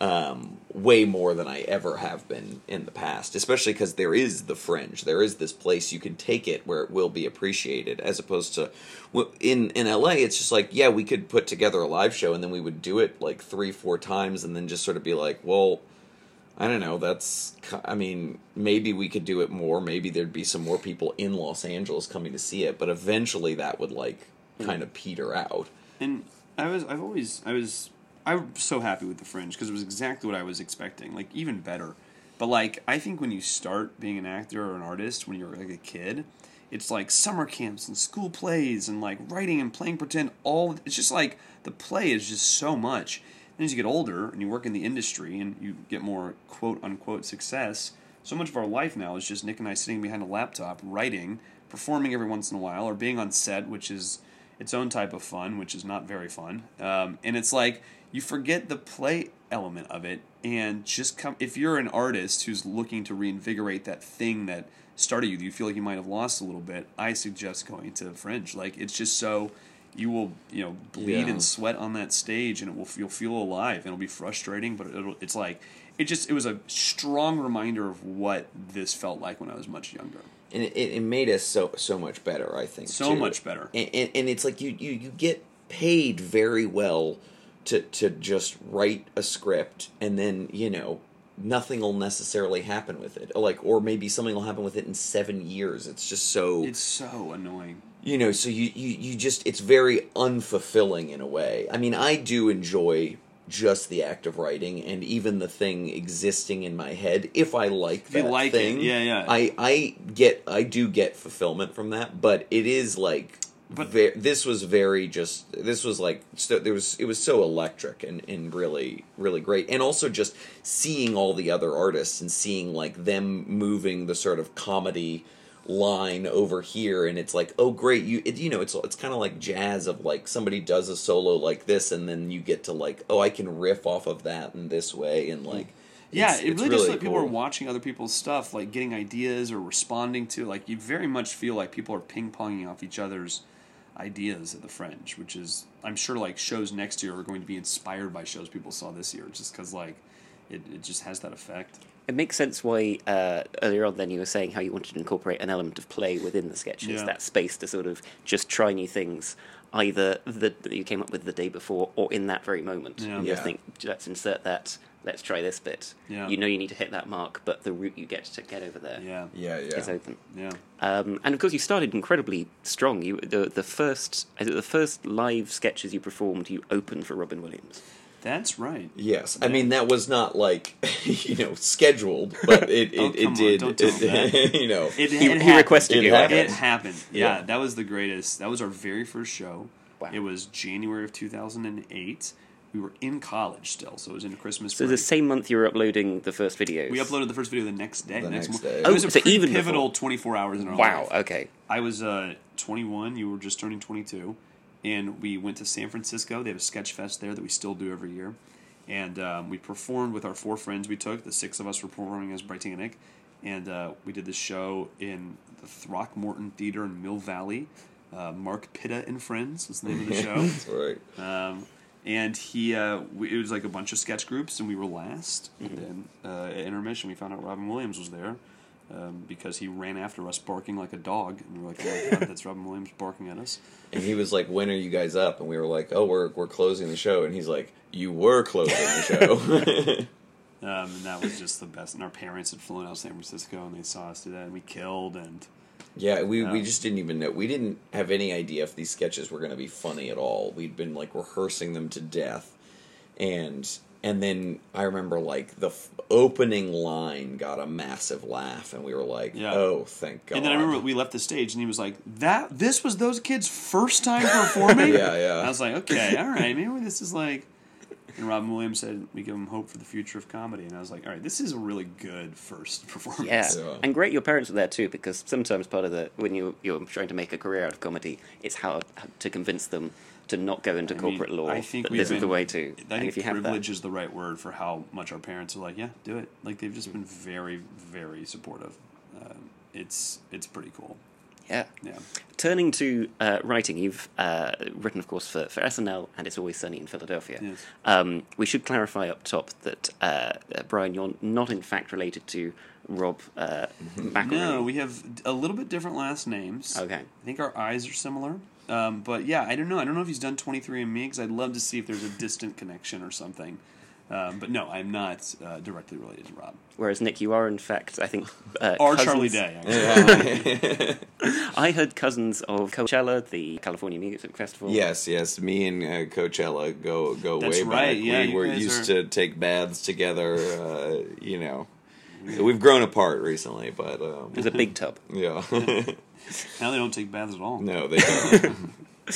Um, way more than I ever have been in the past, especially because there is the Fringe. There is this place you can take it where it will be appreciated, as opposed to well, in in L A. It's just like, yeah, we could put together a live show and then we would do it like three, four times, and then just sort of be like, well, I don't know. That's I mean, maybe we could do it more. Maybe there'd be some more people in Los Angeles coming to see it, but eventually that would like kind of peter out. And I was, I've always, I was, I'm so happy with the Fringe because it was exactly what I was expecting, like even better. But like, I think when you start being an actor or an artist when you're like a kid, it's like summer camps and school plays and like writing and playing pretend. All it's just like the play is just so much. And as you get older and you work in the industry and you get more quote unquote success, so much of our life now is just Nick and I sitting behind a laptop writing, performing every once in a while, or being on set, which is its own type of fun, which is not very fun. Um, and it's like you forget the play element of it, and just come. If you're an artist who's looking to reinvigorate that thing that started you, that you feel like you might have lost a little bit, I suggest going to Fringe. Like it's just so you will, you know, bleed Yeah. and sweat on that stage, and it will you'll feel alive. And it'll be frustrating, but it'll, it's like it just it was a strong reminder of what this felt like when I was much younger. And it, it made us so so much better, I think. So too. much better. And, and, and it's like you, you, you get paid very well to to just write a script, and then, you know, nothing will necessarily happen with it. Like, or maybe something will happen with it in seven years. It's just so... It's so annoying. You know, so you, you, you just... It's very unfulfilling in a way. I mean, I do enjoy just the act of writing, and even the thing existing in my head, if I like If you that like it, thing, yeah, yeah. I, I get I do get fulfillment from that, but it is like But- ve- this was very just this was like so, there was it was so electric and, and really really great, and also just seeing all the other artists and seeing like them moving the sort of comedy line over here, and it's like, oh great, you it, you know it's it's kind of like jazz of like somebody does a solo like this, and then you get to like, oh, I can riff off of that in this way, and like Yeah, it's, it it's really just like people cool. are watching other people's stuff, like getting ideas or responding to. Like you very much feel like people are ping ponging off each other's ideas at the Fringe, which is I'm sure like shows next year are going to be inspired by shows people saw this year, just because like it it just has that effect. It makes sense why uh, earlier on then you were saying how you wanted to incorporate an element of play within the sketches, Yeah. that space to sort of just try new things, either the, that you came up with the day before or in that very moment. Yeah. You Yeah. just think, let's insert that, let's try this bit. Yeah. You know you need to hit that mark, but the route you get to get over there Yeah, yeah is yeah open. yeah. Um, and of course, you started incredibly strong. You the the first I think the first live sketches you performed, you opened for Robin Williams. That's right. Yes, I mean that was not like you know scheduled, but it Oh, it, come it on, did. don't tell it, him you know, It, He- it he happened. requested It you. happened. okay? It happened. Yeah, Yeah. that was the greatest. That was our very first show. Wow. It was January of two thousand eight. We were in college still, so it was in Christmas So break. the same month you were uploading the first videos. We uploaded the first video the next day. The next mo- day. It was Oh, a so pretty even pivotal before. twenty-four hours in our Wow. life. Okay. I was uh, twenty-one. You were just turning twenty-two. And we went to San Francisco. They have a sketch fest there that we still do every year. And um, we performed with our four friends we took. The six of us were performing as Brightannic. And uh, we did this show in the Throckmorton Theater in Mill Valley. Uh, Mark Pitta and Friends was the name of the show. That's right. Um, and he, uh, we, it was like a bunch of sketch groups, and we were last. And then uh, at intermission, we found out Robin Williams was there um, because he ran after us barking like a dog. And we were like, oh my God, that's Robin Williams barking at us. And he was like, "When are you guys up?" And we were like, "Oh, we're we're closing the show." And he's like, "You were closing the show." Um, and that was just the best. And our parents had flown out to San Francisco, and they saw us do that, and we killed. And Yeah, we, Yeah. we just didn't even know. We didn't have any idea if these sketches were going to be funny at all. We'd been like rehearsing them to death, and and then I remember like the f- opening line got a massive laugh, and we were like, Yeah. "Oh, thank God!" And then I remember we left the stage, and he was like, "That this was those kids' first time performing." Yeah, yeah. And I was like, "Okay, all right, maybe this is like." And Robin Williams said, "We give them hope for the future of comedy," and I was like, "All right, this is a really good first performance." Yeah. Yeah. And great your parents were there too, because sometimes part of the when you you're trying to make a career out of comedy, it's how to convince them to not go into I corporate mean, law. I think but we've this is the been- way to. I And think if you have privilege that, is the right word for how much our parents are like, "Yeah, do it." Like they've just been very, very supportive. Um, it's it's pretty cool. yeah. Yeah. Turning to uh, writing, you've uh, written, of course, for, for S N L and It's Always Sunny in Philadelphia. Yes. Um, we should clarify up top that, uh, uh, Brian, you're not in fact related to Rob uh, McElroy. No, we have a little bit different last names. Okay. I think our eyes are similar. Um, but yeah, I don't know. I don't know if he's done twenty-three and me because I'd love to see if there's a distant connection or something. Um, but no, I'm not uh, directly related to Rob. Whereas, Nick, you are, in fact, I think... Uh, Or cousins- Charlie Day, actually. I heard cousins of Coachella, the California Music Festival. Yes, yes. Me and uh, Coachella go go That's way right, back. yeah, we you were guys used are- to take baths together. Uh, you know, we've grown apart recently, but um, It was a big tub. yeah. Now they don't take baths at all. No, they don't.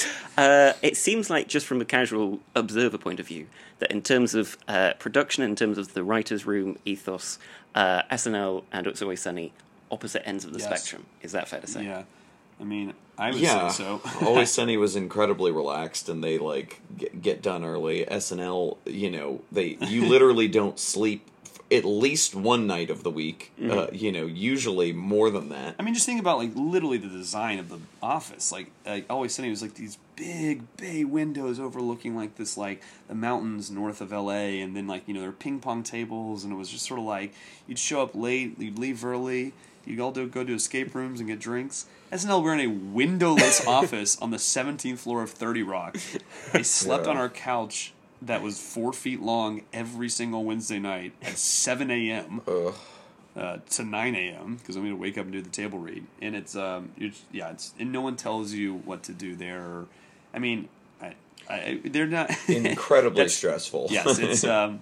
Uh, it seems like, just from a casual observer point of view, that in terms of uh, production, in terms of the writer's room ethos, uh, S N L and It's Always Sunny, opposite ends of the Yes. spectrum. Is that fair to say? Yeah. I mean, I would Yeah, say so. Always Sunny was incredibly relaxed, and they like get, get done early. S N L, you know, they you literally don't sleep f- at least one night of the week. Uh, you know, usually more than that. I mean, just think about like literally the design of the office. Like, like Always Sunny was like these big bay windows overlooking like this like the mountains north of L A, and then like you know there were ping pong tables, and it was just sort of like you'd show up late, you'd leave early, you'd all do, go to escape rooms and get drinks. S N L were in a windowless office on the seventeenth floor of thirty Rock. They slept Yeah. on our couch that was four feet long every single Wednesday night at seven a.m. Ugh. Uh, to nine a.m. because I'm going to wake up and do the table read, and it's um, you're, just- yeah, it's and no one tells you what to do there. Or, I mean, I, I, they're not Incredibly That's- stressful. Yes, it's um,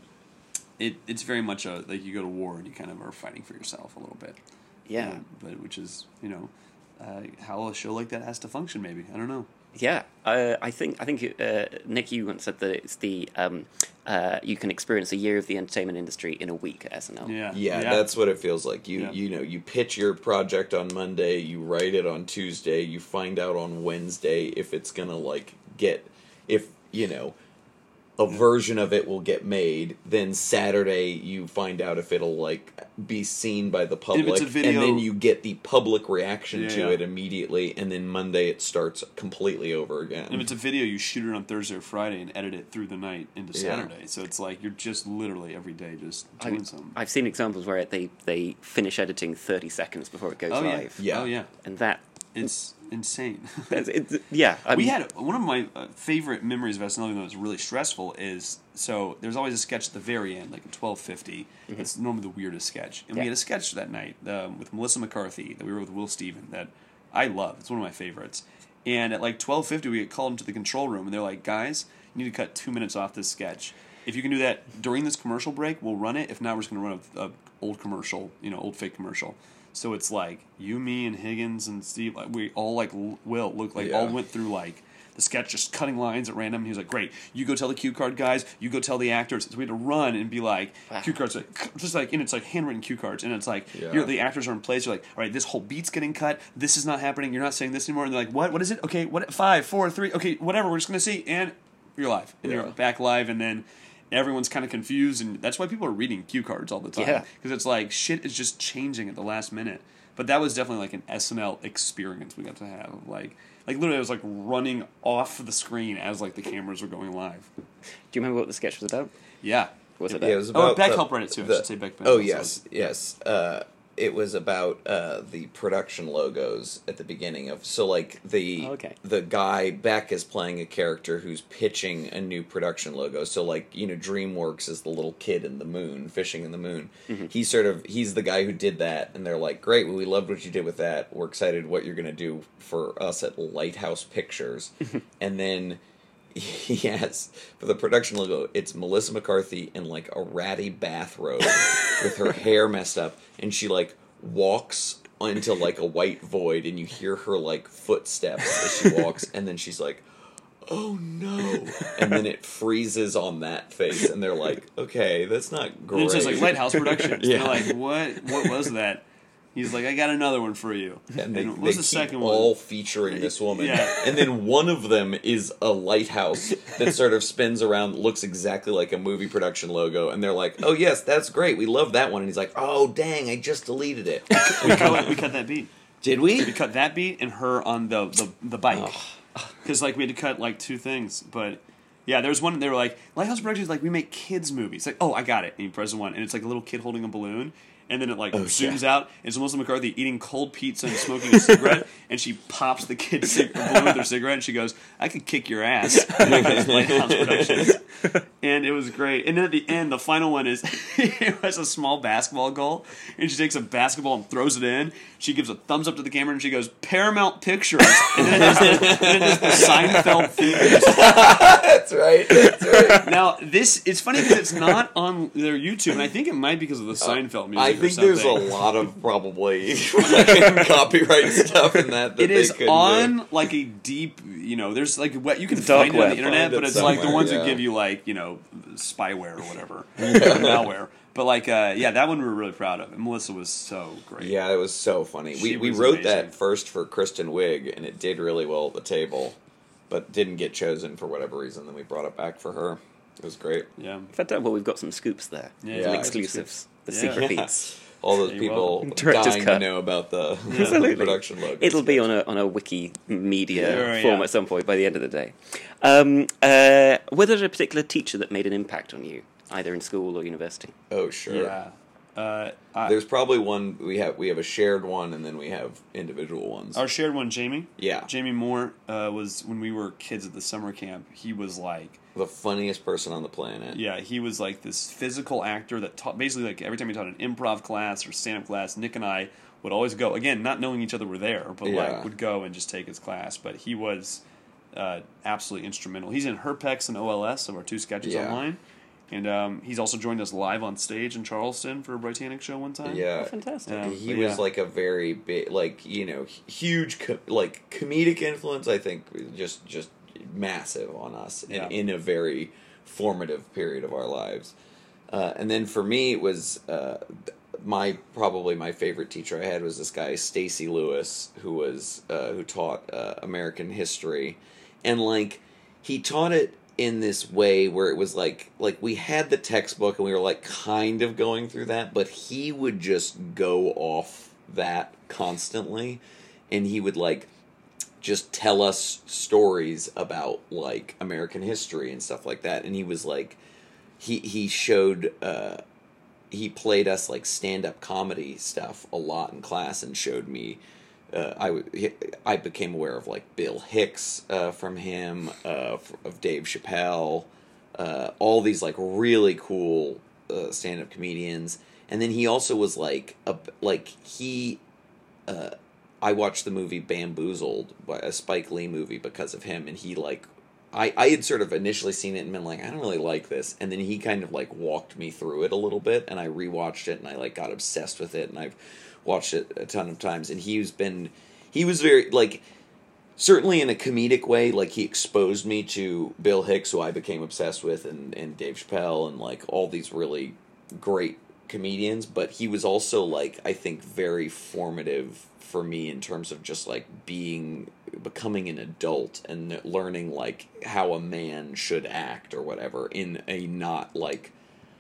it it's very much a like you go to war and you kind of are fighting for yourself a little bit. Yeah. Uh, but which is you know uh, how a show like that has to function. Maybe I don't know. Yeah, uh, I think I think uh, Nick, you once said that it's the um, uh, you can experience a year of the entertainment industry in a week at S N L. Yeah, Yeah, that's what it feels like. You Yeah. you know, you pitch your project on Monday, you write it on Tuesday, you find out on Wednesday if it's gonna like get if you know a version of it will get made. Then Saturday you find out if it'll like be seen by the public, a video- and then you get the public reaction Yeah, to yeah. it immediately, and then Monday it starts completely over again. If it's a video, you shoot it on Thursday or Friday and edit it through the night into Yeah. Saturday. So it's like you're just literally every day just I, doing something. I've seen examples where they, they finish editing thirty seconds before it goes Oh yeah. live. Yeah. Oh yeah. And that, It's insane. it's, it's, yeah. I we mean, had one of my uh, favorite memories of S N L, even though it was really stressful, is so there's always a sketch at the very end, like a twelve fifty. It's normally the weirdest sketch, and we Yeah. had a sketch that night um, with Melissa McCarthy that we were with Will Steven that I love. It's one of my favorites. And at like twelve fifty, we get called into the control room, and they're like, "Guys, you need to cut two minutes off this sketch. If you can do that during this commercial break, we'll run it. If not, we're just going to run a, a old commercial, you know, old fake commercial." So it's like you, me, and Higgins and Steve. Like we all like l- Will look like all Yeah. went through like the sketch, just cutting lines at random. He was like, "Great, you go tell the cue card guys. You go tell the actors." So we had to run and be like, Wow. cue cards, like, just like, and it's like handwritten cue cards, and it's like Yeah. you're, the actors are in place. You're like, "All right, this whole beat's getting cut. This is not happening. You're not saying this anymore." And they're like, "What? What is it? Okay, what? Five, four, three. Okay, whatever. We're just gonna see." And you're live, and Yeah. you're back live, and then. Everyone's kind of confused, and that's why people are reading cue cards all the time. Yeah. Because it's like shit is just changing at the last minute. But that was definitely like an S N L experience we got to have. Like, like literally, it was like running off the screen as like the cameras were going live. do you remember what the sketch was about? Yeah. What was it Yeah, about? it was Oh, about Beck the- helped write it too. I the- should say Beck. Oh Beck yes, yes. Uh, it was about uh, the production logos at the beginning of so like the Okay. the guy Beck is playing a character who's pitching a new production logo. So like you know DreamWorks is the little kid in the moon fishing in the moon. Mm-hmm. He's sort of he's the guy who did that, and they're like, great, well, we loved what you did with that. We're excited what you're gonna do for us at Lighthouse Pictures, and then. He has, for the production logo, it's Melissa McCarthy in, like, a ratty bathrobe with her hair messed up, and she, like, walks into, like, a white void, and you hear her, like, footsteps as she walks, and then she's like, oh, no. And then it freezes on that face, and they're like, okay, that's not great. And it says, like, Lighthouse Productions. Yeah. They're like, what What was that? He's like, I got another one for you. And they, and what they was the keep second all one? featuring this woman. Yeah. And then one of them is a lighthouse that sort of spins around, looks exactly like a movie production logo. And they're like, oh, yes, that's great. We love that one. And he's like, oh, dang, I just deleted it. We cut, we cut that beat. Did we? We cut that beat and her on the, the, the bike. Because, like, we had to cut, like, two things. But, yeah, there was one, they were like, Lighthouse Productions, like, we make kids' movies. Like, oh, I got it. And you press one, and it's like a little kid holding a balloon. And then it, like, Oh, zooms yeah. out, and it's Melissa McCarthy eating cold pizza and smoking a cigarette, and she pops the kid's cig- balloon with her cigarette, and she goes, I could kick your ass. It's Lighthouse Productions. And it was great. And then at the end, the final one is, it has a small basketball goal, and she takes a basketball and throws it in. She gives a thumbs up to the camera, and she goes, Paramount Pictures. And then it has the, and then it has the Seinfeld theme music. That's right. That's right. Now, this, it's funny because it's not on their YouTube, and I think it might be because of the Seinfeld music. I or think there's a something. lot of probably fucking copyright stuff in that. that It they is couldn't on do. like a deep, you know. There's like what you can Dark find it on web. the internet, Find it but it's like the somewhere, ones yeah. that give you like you know spyware or whatever, malware. But like, uh, yeah, that one we were really proud of, and Melissa was so great. Yeah, it was so funny. She We we was wrote amazing. that first for Kristen Wiig, and it did really well at the table, but didn't get chosen for whatever reason. Then we brought it back for her. It was great. yeah. Fantastic. Well, we've got some scoops there. Yeah, some yeah, exclusives. The Yeah. secret Yeah. beats. All those You're people welcome. Director's dying cut. to know about the, Absolutely. production logo. It'll be on a on a wiki media Sure, form yeah. at some point by the end of the day. Um, uh, was there a particular teacher that made an impact on you, either in school or university? Oh sure. Yeah. Uh, I, There's probably one we have. We have a shared one, and then we have individual ones. our shared one, Jamie. Yeah. Jamie Moore uh, was when we were kids at the summer camp. He was like. The funniest person on the planet. Yeah, he was like this physical actor that taught basically like every time he taught an improv class or stand up class, Nick and I would always go again, not knowing each other were there, but Yeah. like would go and just take his class. But he was uh, absolutely instrumental. He's in Herpex and O L S, of our two sketches Yeah. online, and um, he's also joined us live on stage in Charleston for a Britannic show one time. Yeah. Oh, fantastic. Yeah. He But was yeah. like a very big, like you know, huge, co- like comedic influence. I think just just massive on us Yeah. in, in a very formative period of our lives. Uh, and then for me, it was uh, my probably my favorite teacher I had was this guy Stacy Lewis, who was uh, who taught uh, American history, and like he taught it in this way where it was like like we had the textbook and we were like kind of going through that, but he would just go off that constantly, and he would like just tell us stories about like American history and stuff like that. And he was like he he showed uh he played us like stand-up comedy stuff a lot in class and showed me uh, I, w- I became aware of like Bill Hicks uh, from him, uh, f- of Dave Chappelle, uh, all these like really cool uh, stand-up comedians. And then he also was like a, like he uh, I watched the movie Bamboozled, a Spike Lee movie, because of him, and he like I, I had sort of initially seen it and been like, I don't really like this, and then he kind of like walked me through it a little bit, and I rewatched it and I like got obsessed with it, and I've watched it a ton of times, and he's been he was very like certainly in a comedic way, like he exposed me to Bill Hicks, who I became obsessed with, and, and Dave Chappelle, and like all these really great comedians, but he was also like I think very formative for me in terms of just like being becoming an adult and learning like how a man should act or whatever in a not like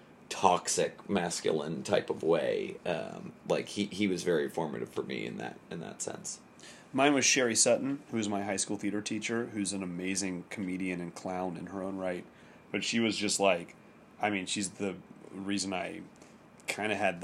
toxic masculine type of way. Um, like he, he was very formative for me in that in that sense. Mine was Sherry Sutton, who was my high school theater teacher, who's an amazing comedian and clown in her own right. But she was just like, I mean, she's the reason I kind of had the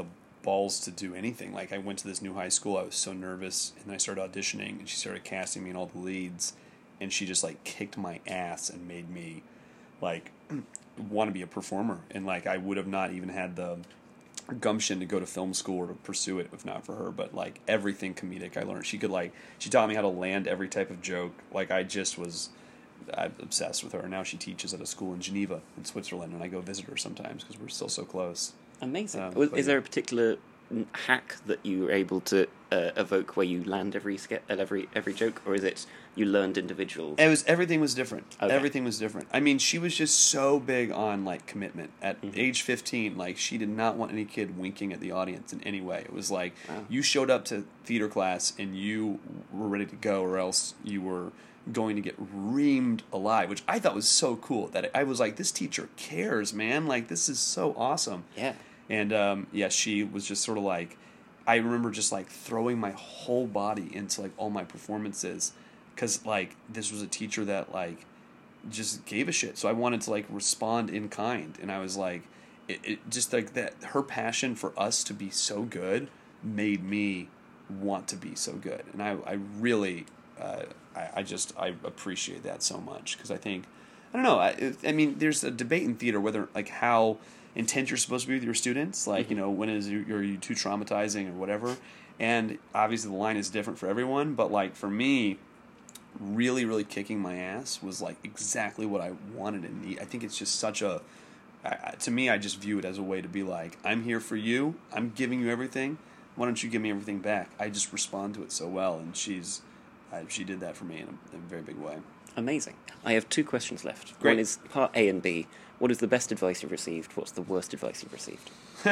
balls to do anything. Like, I went to this new high school, I was so nervous, and then I started auditioning, and she started casting me in all the leads, and she just, like, kicked my ass and made me, like, want to be a performer. And, like, I would have not even had the gumption to go to film school or to pursue it if not for her. But, like, everything comedic I learned. She could, like, she taught me how to land every type of joke. Like, I just was... I'm obsessed with her. Now she teaches at a school in Geneva, in Switzerland, and I go visit her sometimes because we're still so close. Amazing. Um, Was- but Is there a particular hack that you were able to uh, evoke where you land every ske- uh, every every joke, or is it you learned individual? It was everything was different. Okay. Everything was different. I mean, she was just so big on like commitment. At Mhm. age fifteen, like she did not want any kid winking at the audience in any way. It was like Wow. you showed up to theater class and you were ready to go, or else you were going to get reamed alive, which I thought was so cool. That I was like, this teacher cares, man. Like, this is so awesome. Yeah. And um, yeah, she was just sort of like, I remember just like throwing my whole body into like all my performances, because like this was a teacher that like just gave a shit. So I wanted to like respond in kind, and I was like, it, it just like that. Her passion for us to be so good made me want to be so good, and I I really uh, I, I just I appreciate that so much, because I think I don't know I I mean there's a debate in theater whether like how intense you're supposed to be with your students, like, you know, when is you, are you too traumatizing or whatever, and obviously the line is different for everyone, but like for me, really really kicking my ass was like exactly what I wanted and need. I think it's just such a I, to me, I just view it as a way to be like, I'm here for you, I'm giving you everything, why don't you give me everything back? I just respond to it so well, and she's I, she did that for me in a, in a very big way. Amazing. I have two questions left. Great. One is part A and B. What is the best advice you've received? What's the worst advice you've received?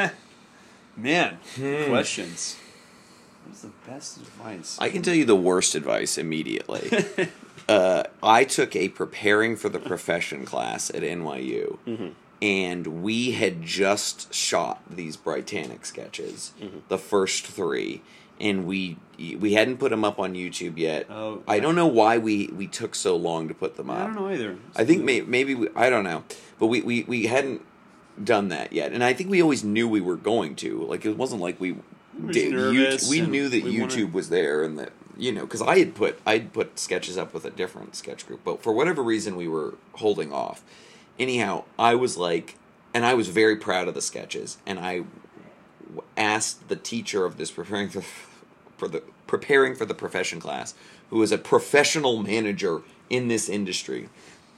Man, questions. What's the best advice? I can tell you the worst advice immediately. uh, I took a preparing for the profession class at N Y U, Mm-hmm. and we had just shot these Britannic sketches, Mm-hmm. the first three, and we we hadn't put them up on YouTube yet. Oh, I don't know why we, we took so long to put them up. I don't know either. I think may, maybe we, I don't know, but we, we, we hadn't done that yet, and I think we always knew we were going to. Like, it wasn't like we were did. nervous we and knew that we YouTube wanted- was there, and that, you know, because I had put I'd put sketches up with a different sketch group, but for whatever reason we were holding off. Anyhow, I was like, and I was very proud of the sketches, and I asked the teacher of this preparing for, for the preparing for the profession class, who is a professional manager in this industry,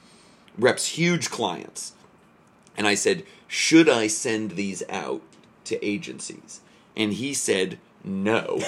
reps huge clients, and I said, should I send these out to agencies? And he said, no.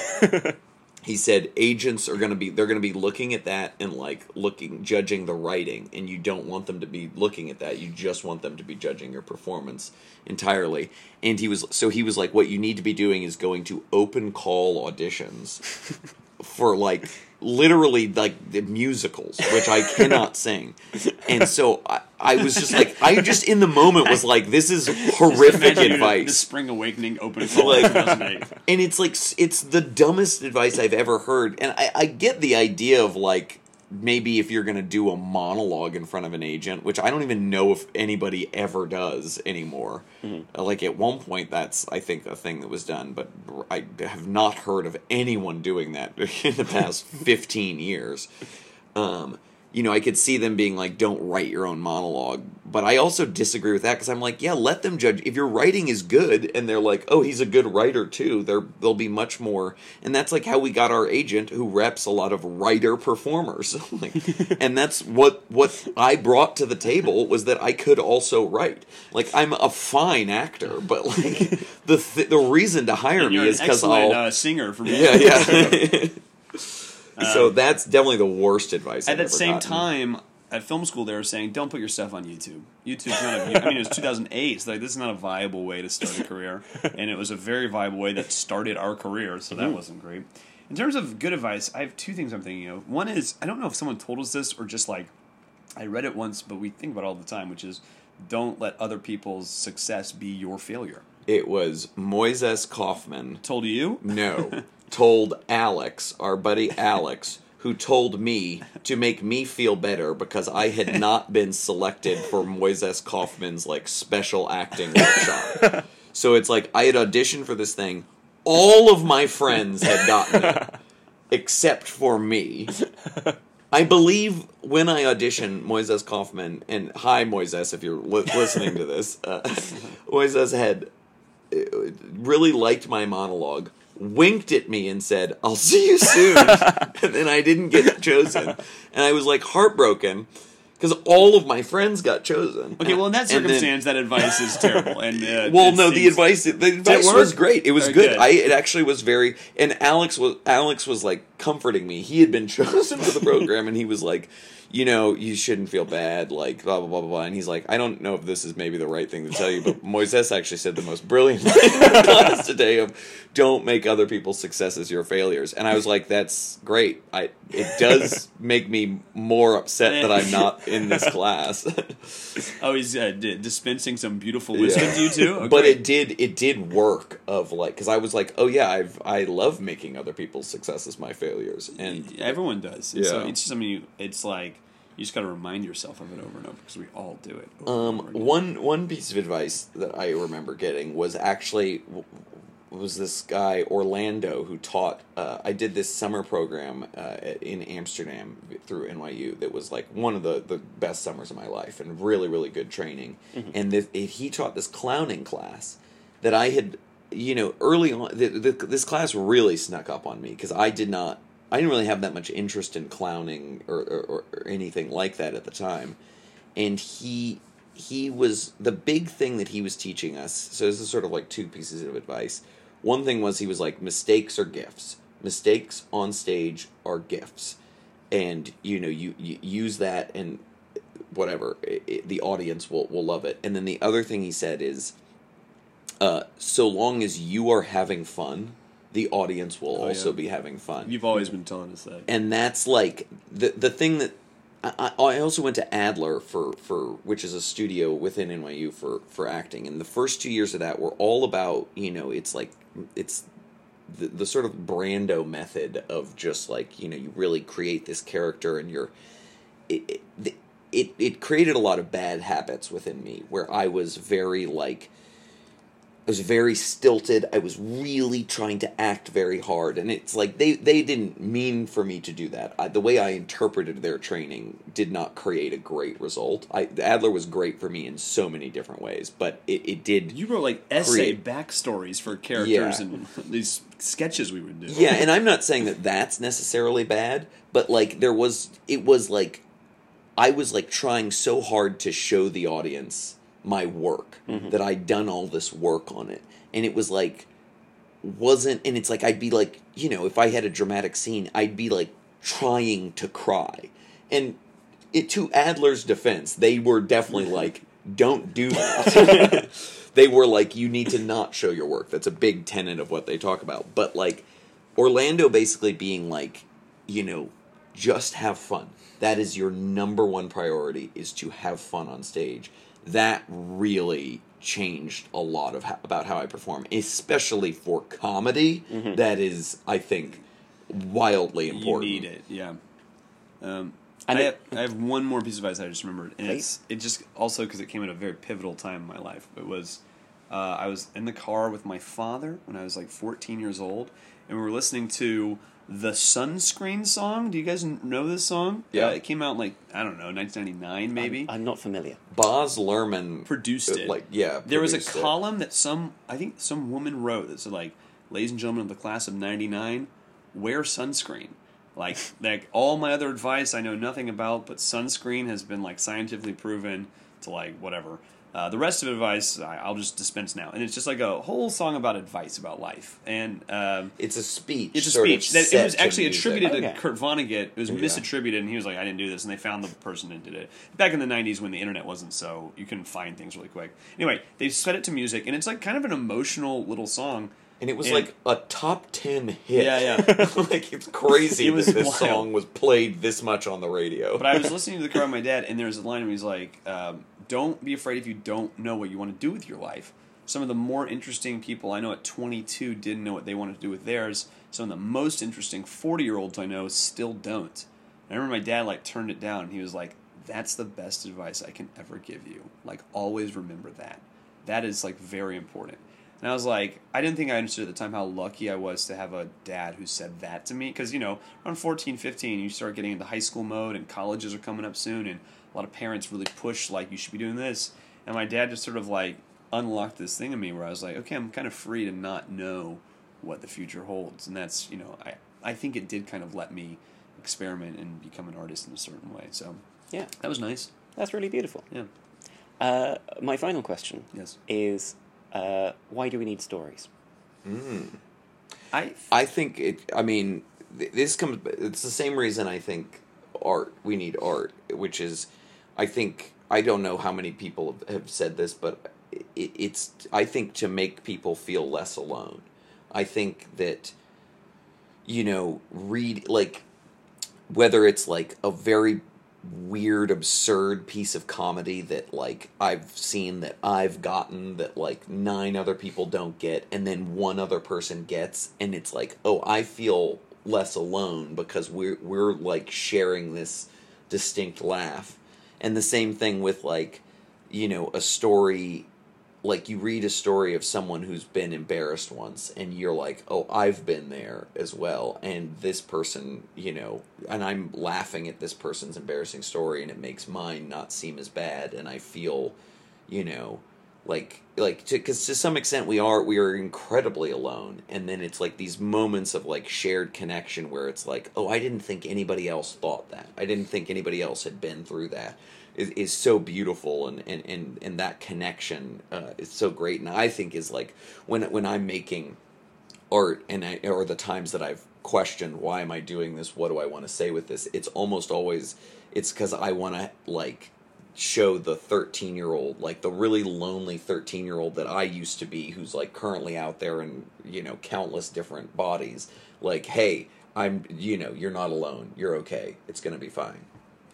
He said, agents are going to be, they're going to be looking at that and like looking, judging the writing, and you don't want them to be looking at that. You just want them to be judging your performance entirely. And he was, so he was like, what you need to be doing is going to open call auditions for like literally like the musicals, which I cannot sing. And so I, I was just like, I just in the moment was like, this is horrific Imagine The advice. Spring Awakening open call Like- in two thousand eight. And it's like, it's the dumbest advice I've ever heard. And I, I get the idea of like, maybe if you're going to do a monologue in front of an agent, which I don't even know if anybody ever does anymore. Mm-hmm. Like at one point, that's, I think, a thing that was done, but I have not heard of anyone doing that in the past fifteen years. Um, you know, I could see them being like, don't write your own monologue. But I also disagree with that, because I'm like, yeah, let them judge. If your writing is good and they're like, oh, he's a good writer too, they're, they'll be much more. And that's like how we got our agent, who reps a lot of writer performers. Like, and that's what what I brought to the table, was that I could also write. Like, I'm a fine actor, but like the th- the reason to hire And me you're is an because excellent I'll uh, singer for me. yeah yeah. So that's definitely the worst advice. At I've that ever same gotten. time, at film school, they were saying, don't put your stuff on YouTube. YouTube's not a, I mean, it was two thousand eight, so like, this is not a viable way to start a career. And it was a very viable way that started our career, so that wasn't great. In terms of good advice, I have two things I'm thinking of. One is, I don't know if someone told us this or just like, I read it once, but we think about it all the time, which is, don't let other people's success be your failure. It was Moises Kaufman. Told you? No, told Alex, our buddy Alex, who told me to make me feel better because I had not been selected for Moises Kaufman's like special acting workshop. So it's like I had auditioned for this thing. All of my friends had gotten it, except for me. I believe when I auditioned, Moises Kaufman, and hi Moises if you're li- listening to this, uh, Moises had uh, really liked my monologue, winked at me and said, "I'll see you soon," and then I didn't get chosen, and I was like heartbroken. Because all of my friends got chosen. Okay, well, in that And then- circumstance, that advice is terrible. And uh, well, it no, the seems- advice the advice work? was great. It was Very good. good. I it actually was very. And Alex was Alex was like comforting me. He had been chosen for the program, and he was like, you know, you shouldn't feel bad. Like blah blah blah blah blah. And he's like, I don't know if this is maybe the right thing to tell you, but Moises actually said the most brilliant thing in the class today of don't make other people's successes your failures. And I was like, that's great. I it does make me more upset that I'm not in this class. Oh, he's uh, d- dispensing some beautiful wisdom to you too. Oh, But great. it did it did work of like because I was like, oh yeah, I've I love making other people's successes my failures, and everyone does. And So Yeah. it's just something you. It's like you just got to remind yourself of it over and over because we all do it. over and um over again. one one piece of advice that I remember getting was actually was this guy Orlando who taught. Uh, I did this summer program uh, in Amsterdam through N Y U that was like one of the, the best summers of my life and really really good training. And this, he taught this clowning class that I had, you know, early on. The, the, this class really snuck up on me because I did not. I didn't really have that much interest in clowning or, or, or anything like that at the time, and he he was the big thing that he was teaching us. So this is sort of like two pieces of advice. One thing was he was like, mistakes are gifts. Mistakes on stage are gifts, and you know you, you use that and whatever it, it, the audience will will love it. And then the other thing he said is, uh, so long as you are having fun, the audience will Oh, also yeah. be having fun. You've always been telling us that. And that's like the the thing that I, I also went to Adler for, for which is a studio within N Y U for, for acting, and the first two years of that were all about, you know, it's like it's the, the sort of Brando method of just like, you know, you really create this character and you're it it, it it created a lot of bad habits within me where I was very like I was very stilted. I was really trying to act very hard, and it's like they, they didn't mean for me to do that. I, the way I interpreted their training did not create a great result. I, Adler was great for me in so many different ways, but it, it did. You wrote like essay Create- backstories for characters Yeah. and these sketches we would do. Yeah, and I'm not saying that that's necessarily bad, but like there was, it was like I was like trying so hard to show the audience my work that I'd done all this work on it, and it was like wasn't and it's like I'd be like, you know, if I had a dramatic scene I'd be like trying to cry, and it to Adler's defense they were definitely like, don't do that. They were like, you need to not show your work. That's a big tenet of what they talk about. But like Orlando basically being like, you know, just have fun. That is your number one priority, is to have fun on stage. That really changed a lot of how, about how I perform, especially for comedy. That is, I think, wildly You important. need it, yeah. Um, And I, it- have, I have one more piece of advice I just remembered, and it's it just also because it came at a very pivotal time in my life. It was uh, I was in the car with my father when I was like fourteen years old, and we were listening to the Sunscreen song. Do you guys know this song? Yeah. Uh, it came out in like I don't know, nineteen ninety-nine maybe. I'm, I'm not familiar. Boz Lerman Produced uh, it. Like, yeah, There was a produced it. column that some I think some woman wrote that said like, "Ladies and gentlemen of the class of ninety-nine, wear sunscreen." Like, like all my other advice I know nothing about, but sunscreen has been like scientifically proven to like whatever. Uh, the rest of advice I, I'll just dispense now, and it's just like a whole song about advice about life, and um, It's a speech. it's a sort of speech that it set was to actually music. attributed Okay. to Kurt Vonnegut. It was Yeah. misattributed, and he was like, "I didn't do this," and they found the person that did it. Back in the nineties, when the internet wasn't so, you couldn't find things really quick. Anyway, they set it to music, and it's like kind of an emotional little song. And it was And- like a top ten hit. Yeah, yeah. Like, it's crazy It was that this wild. song was played this much on the radio. But I was listening to the car with my dad, and there was a line where he's like, um, "Don't be afraid if you don't know what you want to do with your life." Some of the more interesting people I know at twenty-two didn't know what they wanted to do with theirs. Some of the most interesting forty-year-olds I know still don't. And I remember my dad like turned it down, and he was like, "That's the best advice I can ever give you. Like, always remember that. That is like very important." And I was like, I didn't think I understood at the time how lucky I was to have a dad who said that to me. Because, you know, around fourteen, fifteen, you start getting into high school mode and colleges are coming up soon. And a lot of parents really push, like, you should be doing this. And my dad just sort of, like, unlocked this thing in me where I was like, okay, I'm kind of free to not know what the future holds. And that's, you know, I, I think it did kind of let me experiment and become an artist in a certain way. So, Yeah. that was nice. That's really beautiful. Yeah. Uh, my final question Yes. is, uh, why do we need stories? I I think it. I mean, th- this comes. It's the same reason I think art. We need art, which is, I think I don't know how many people have said this, but it, it's. I think to make people feel less alone. I think that, you know, read like, whether it's like a very weird, absurd piece of comedy that like I've seen that I've gotten that like nine other people don't get, and then one other person gets, and it's like, oh, I feel less alone because we're we're like sharing this distinct laugh. And the same thing with like, you know, a story. Like, you read a story of someone who's been embarrassed once, and you're like, oh, I've been there as well, and this person, you know, and I'm laughing at this person's embarrassing story, and it makes mine not seem as bad, and I feel, you know, like, like, because to, to some extent we are, we are incredibly alone, and then it's like these moments of, like, shared connection where it's like, oh, I didn't think anybody else thought that. I didn't think anybody else had been through that. Is, is so beautiful, and, and, and, and that connection uh, is so great, and I think is like when when I'm making art, and I, or the times that I've questioned, why am I doing this, what do I want to say with this, it's almost always, it's because I want to like show the thirteen year old, like the really lonely thirteen year old that I used to be, who's like currently out there in, you know, countless different bodies, like, hey, I'm, you know, you're not alone, you're okay, it's gonna be fine.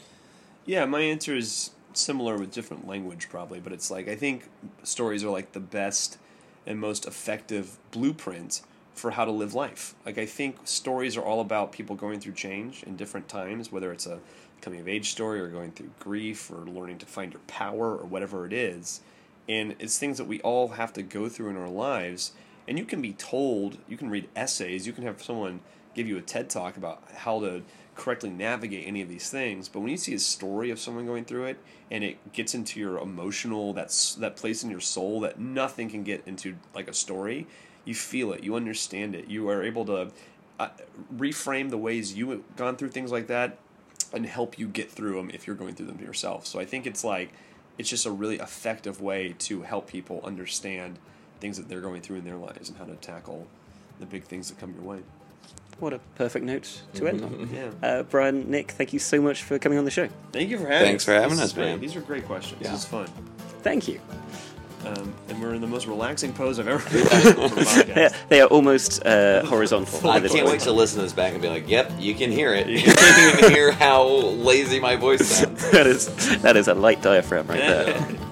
Yeah, my answer is similar with different language probably, but it's like I think stories are like the best and most effective blueprint for how to live life. Like I think stories are all about people going through change in different times, whether it's a coming of age story or going through grief or learning to find your power or whatever it is. And it's things that we all have to go through in our lives. And you can be told, you can read essays, you can have someone give you a TED Talk about how to correctly navigate any of these things, but when you see a story of someone going through it and it gets into your emotional, that's that place in your soul that nothing can get into, like a story, you feel it, you understand it, you are able to uh, reframe the ways you have gone through things like that and help you get through them if you're going through them yourself. So I think it's like it's just a really effective way to help people understand things that they're going through in their lives and how to tackle the big things that come your way. What a perfect note to end on. Yeah. Uh, Brian, Nick, thank you so much for coming on the show. Thank you for having Thanks us. for having This us, is great. man. These are great questions. Yeah. This is fun. Thank you. Um, and we're in the most relaxing pose I've ever been in for a podcast. They are, they are almost uh, horizontal. I at this can't point. wait to listen to this back and be like, yep, you can hear it. You can even hear how lazy my voice sounds. that is that is a light diaphragm right there.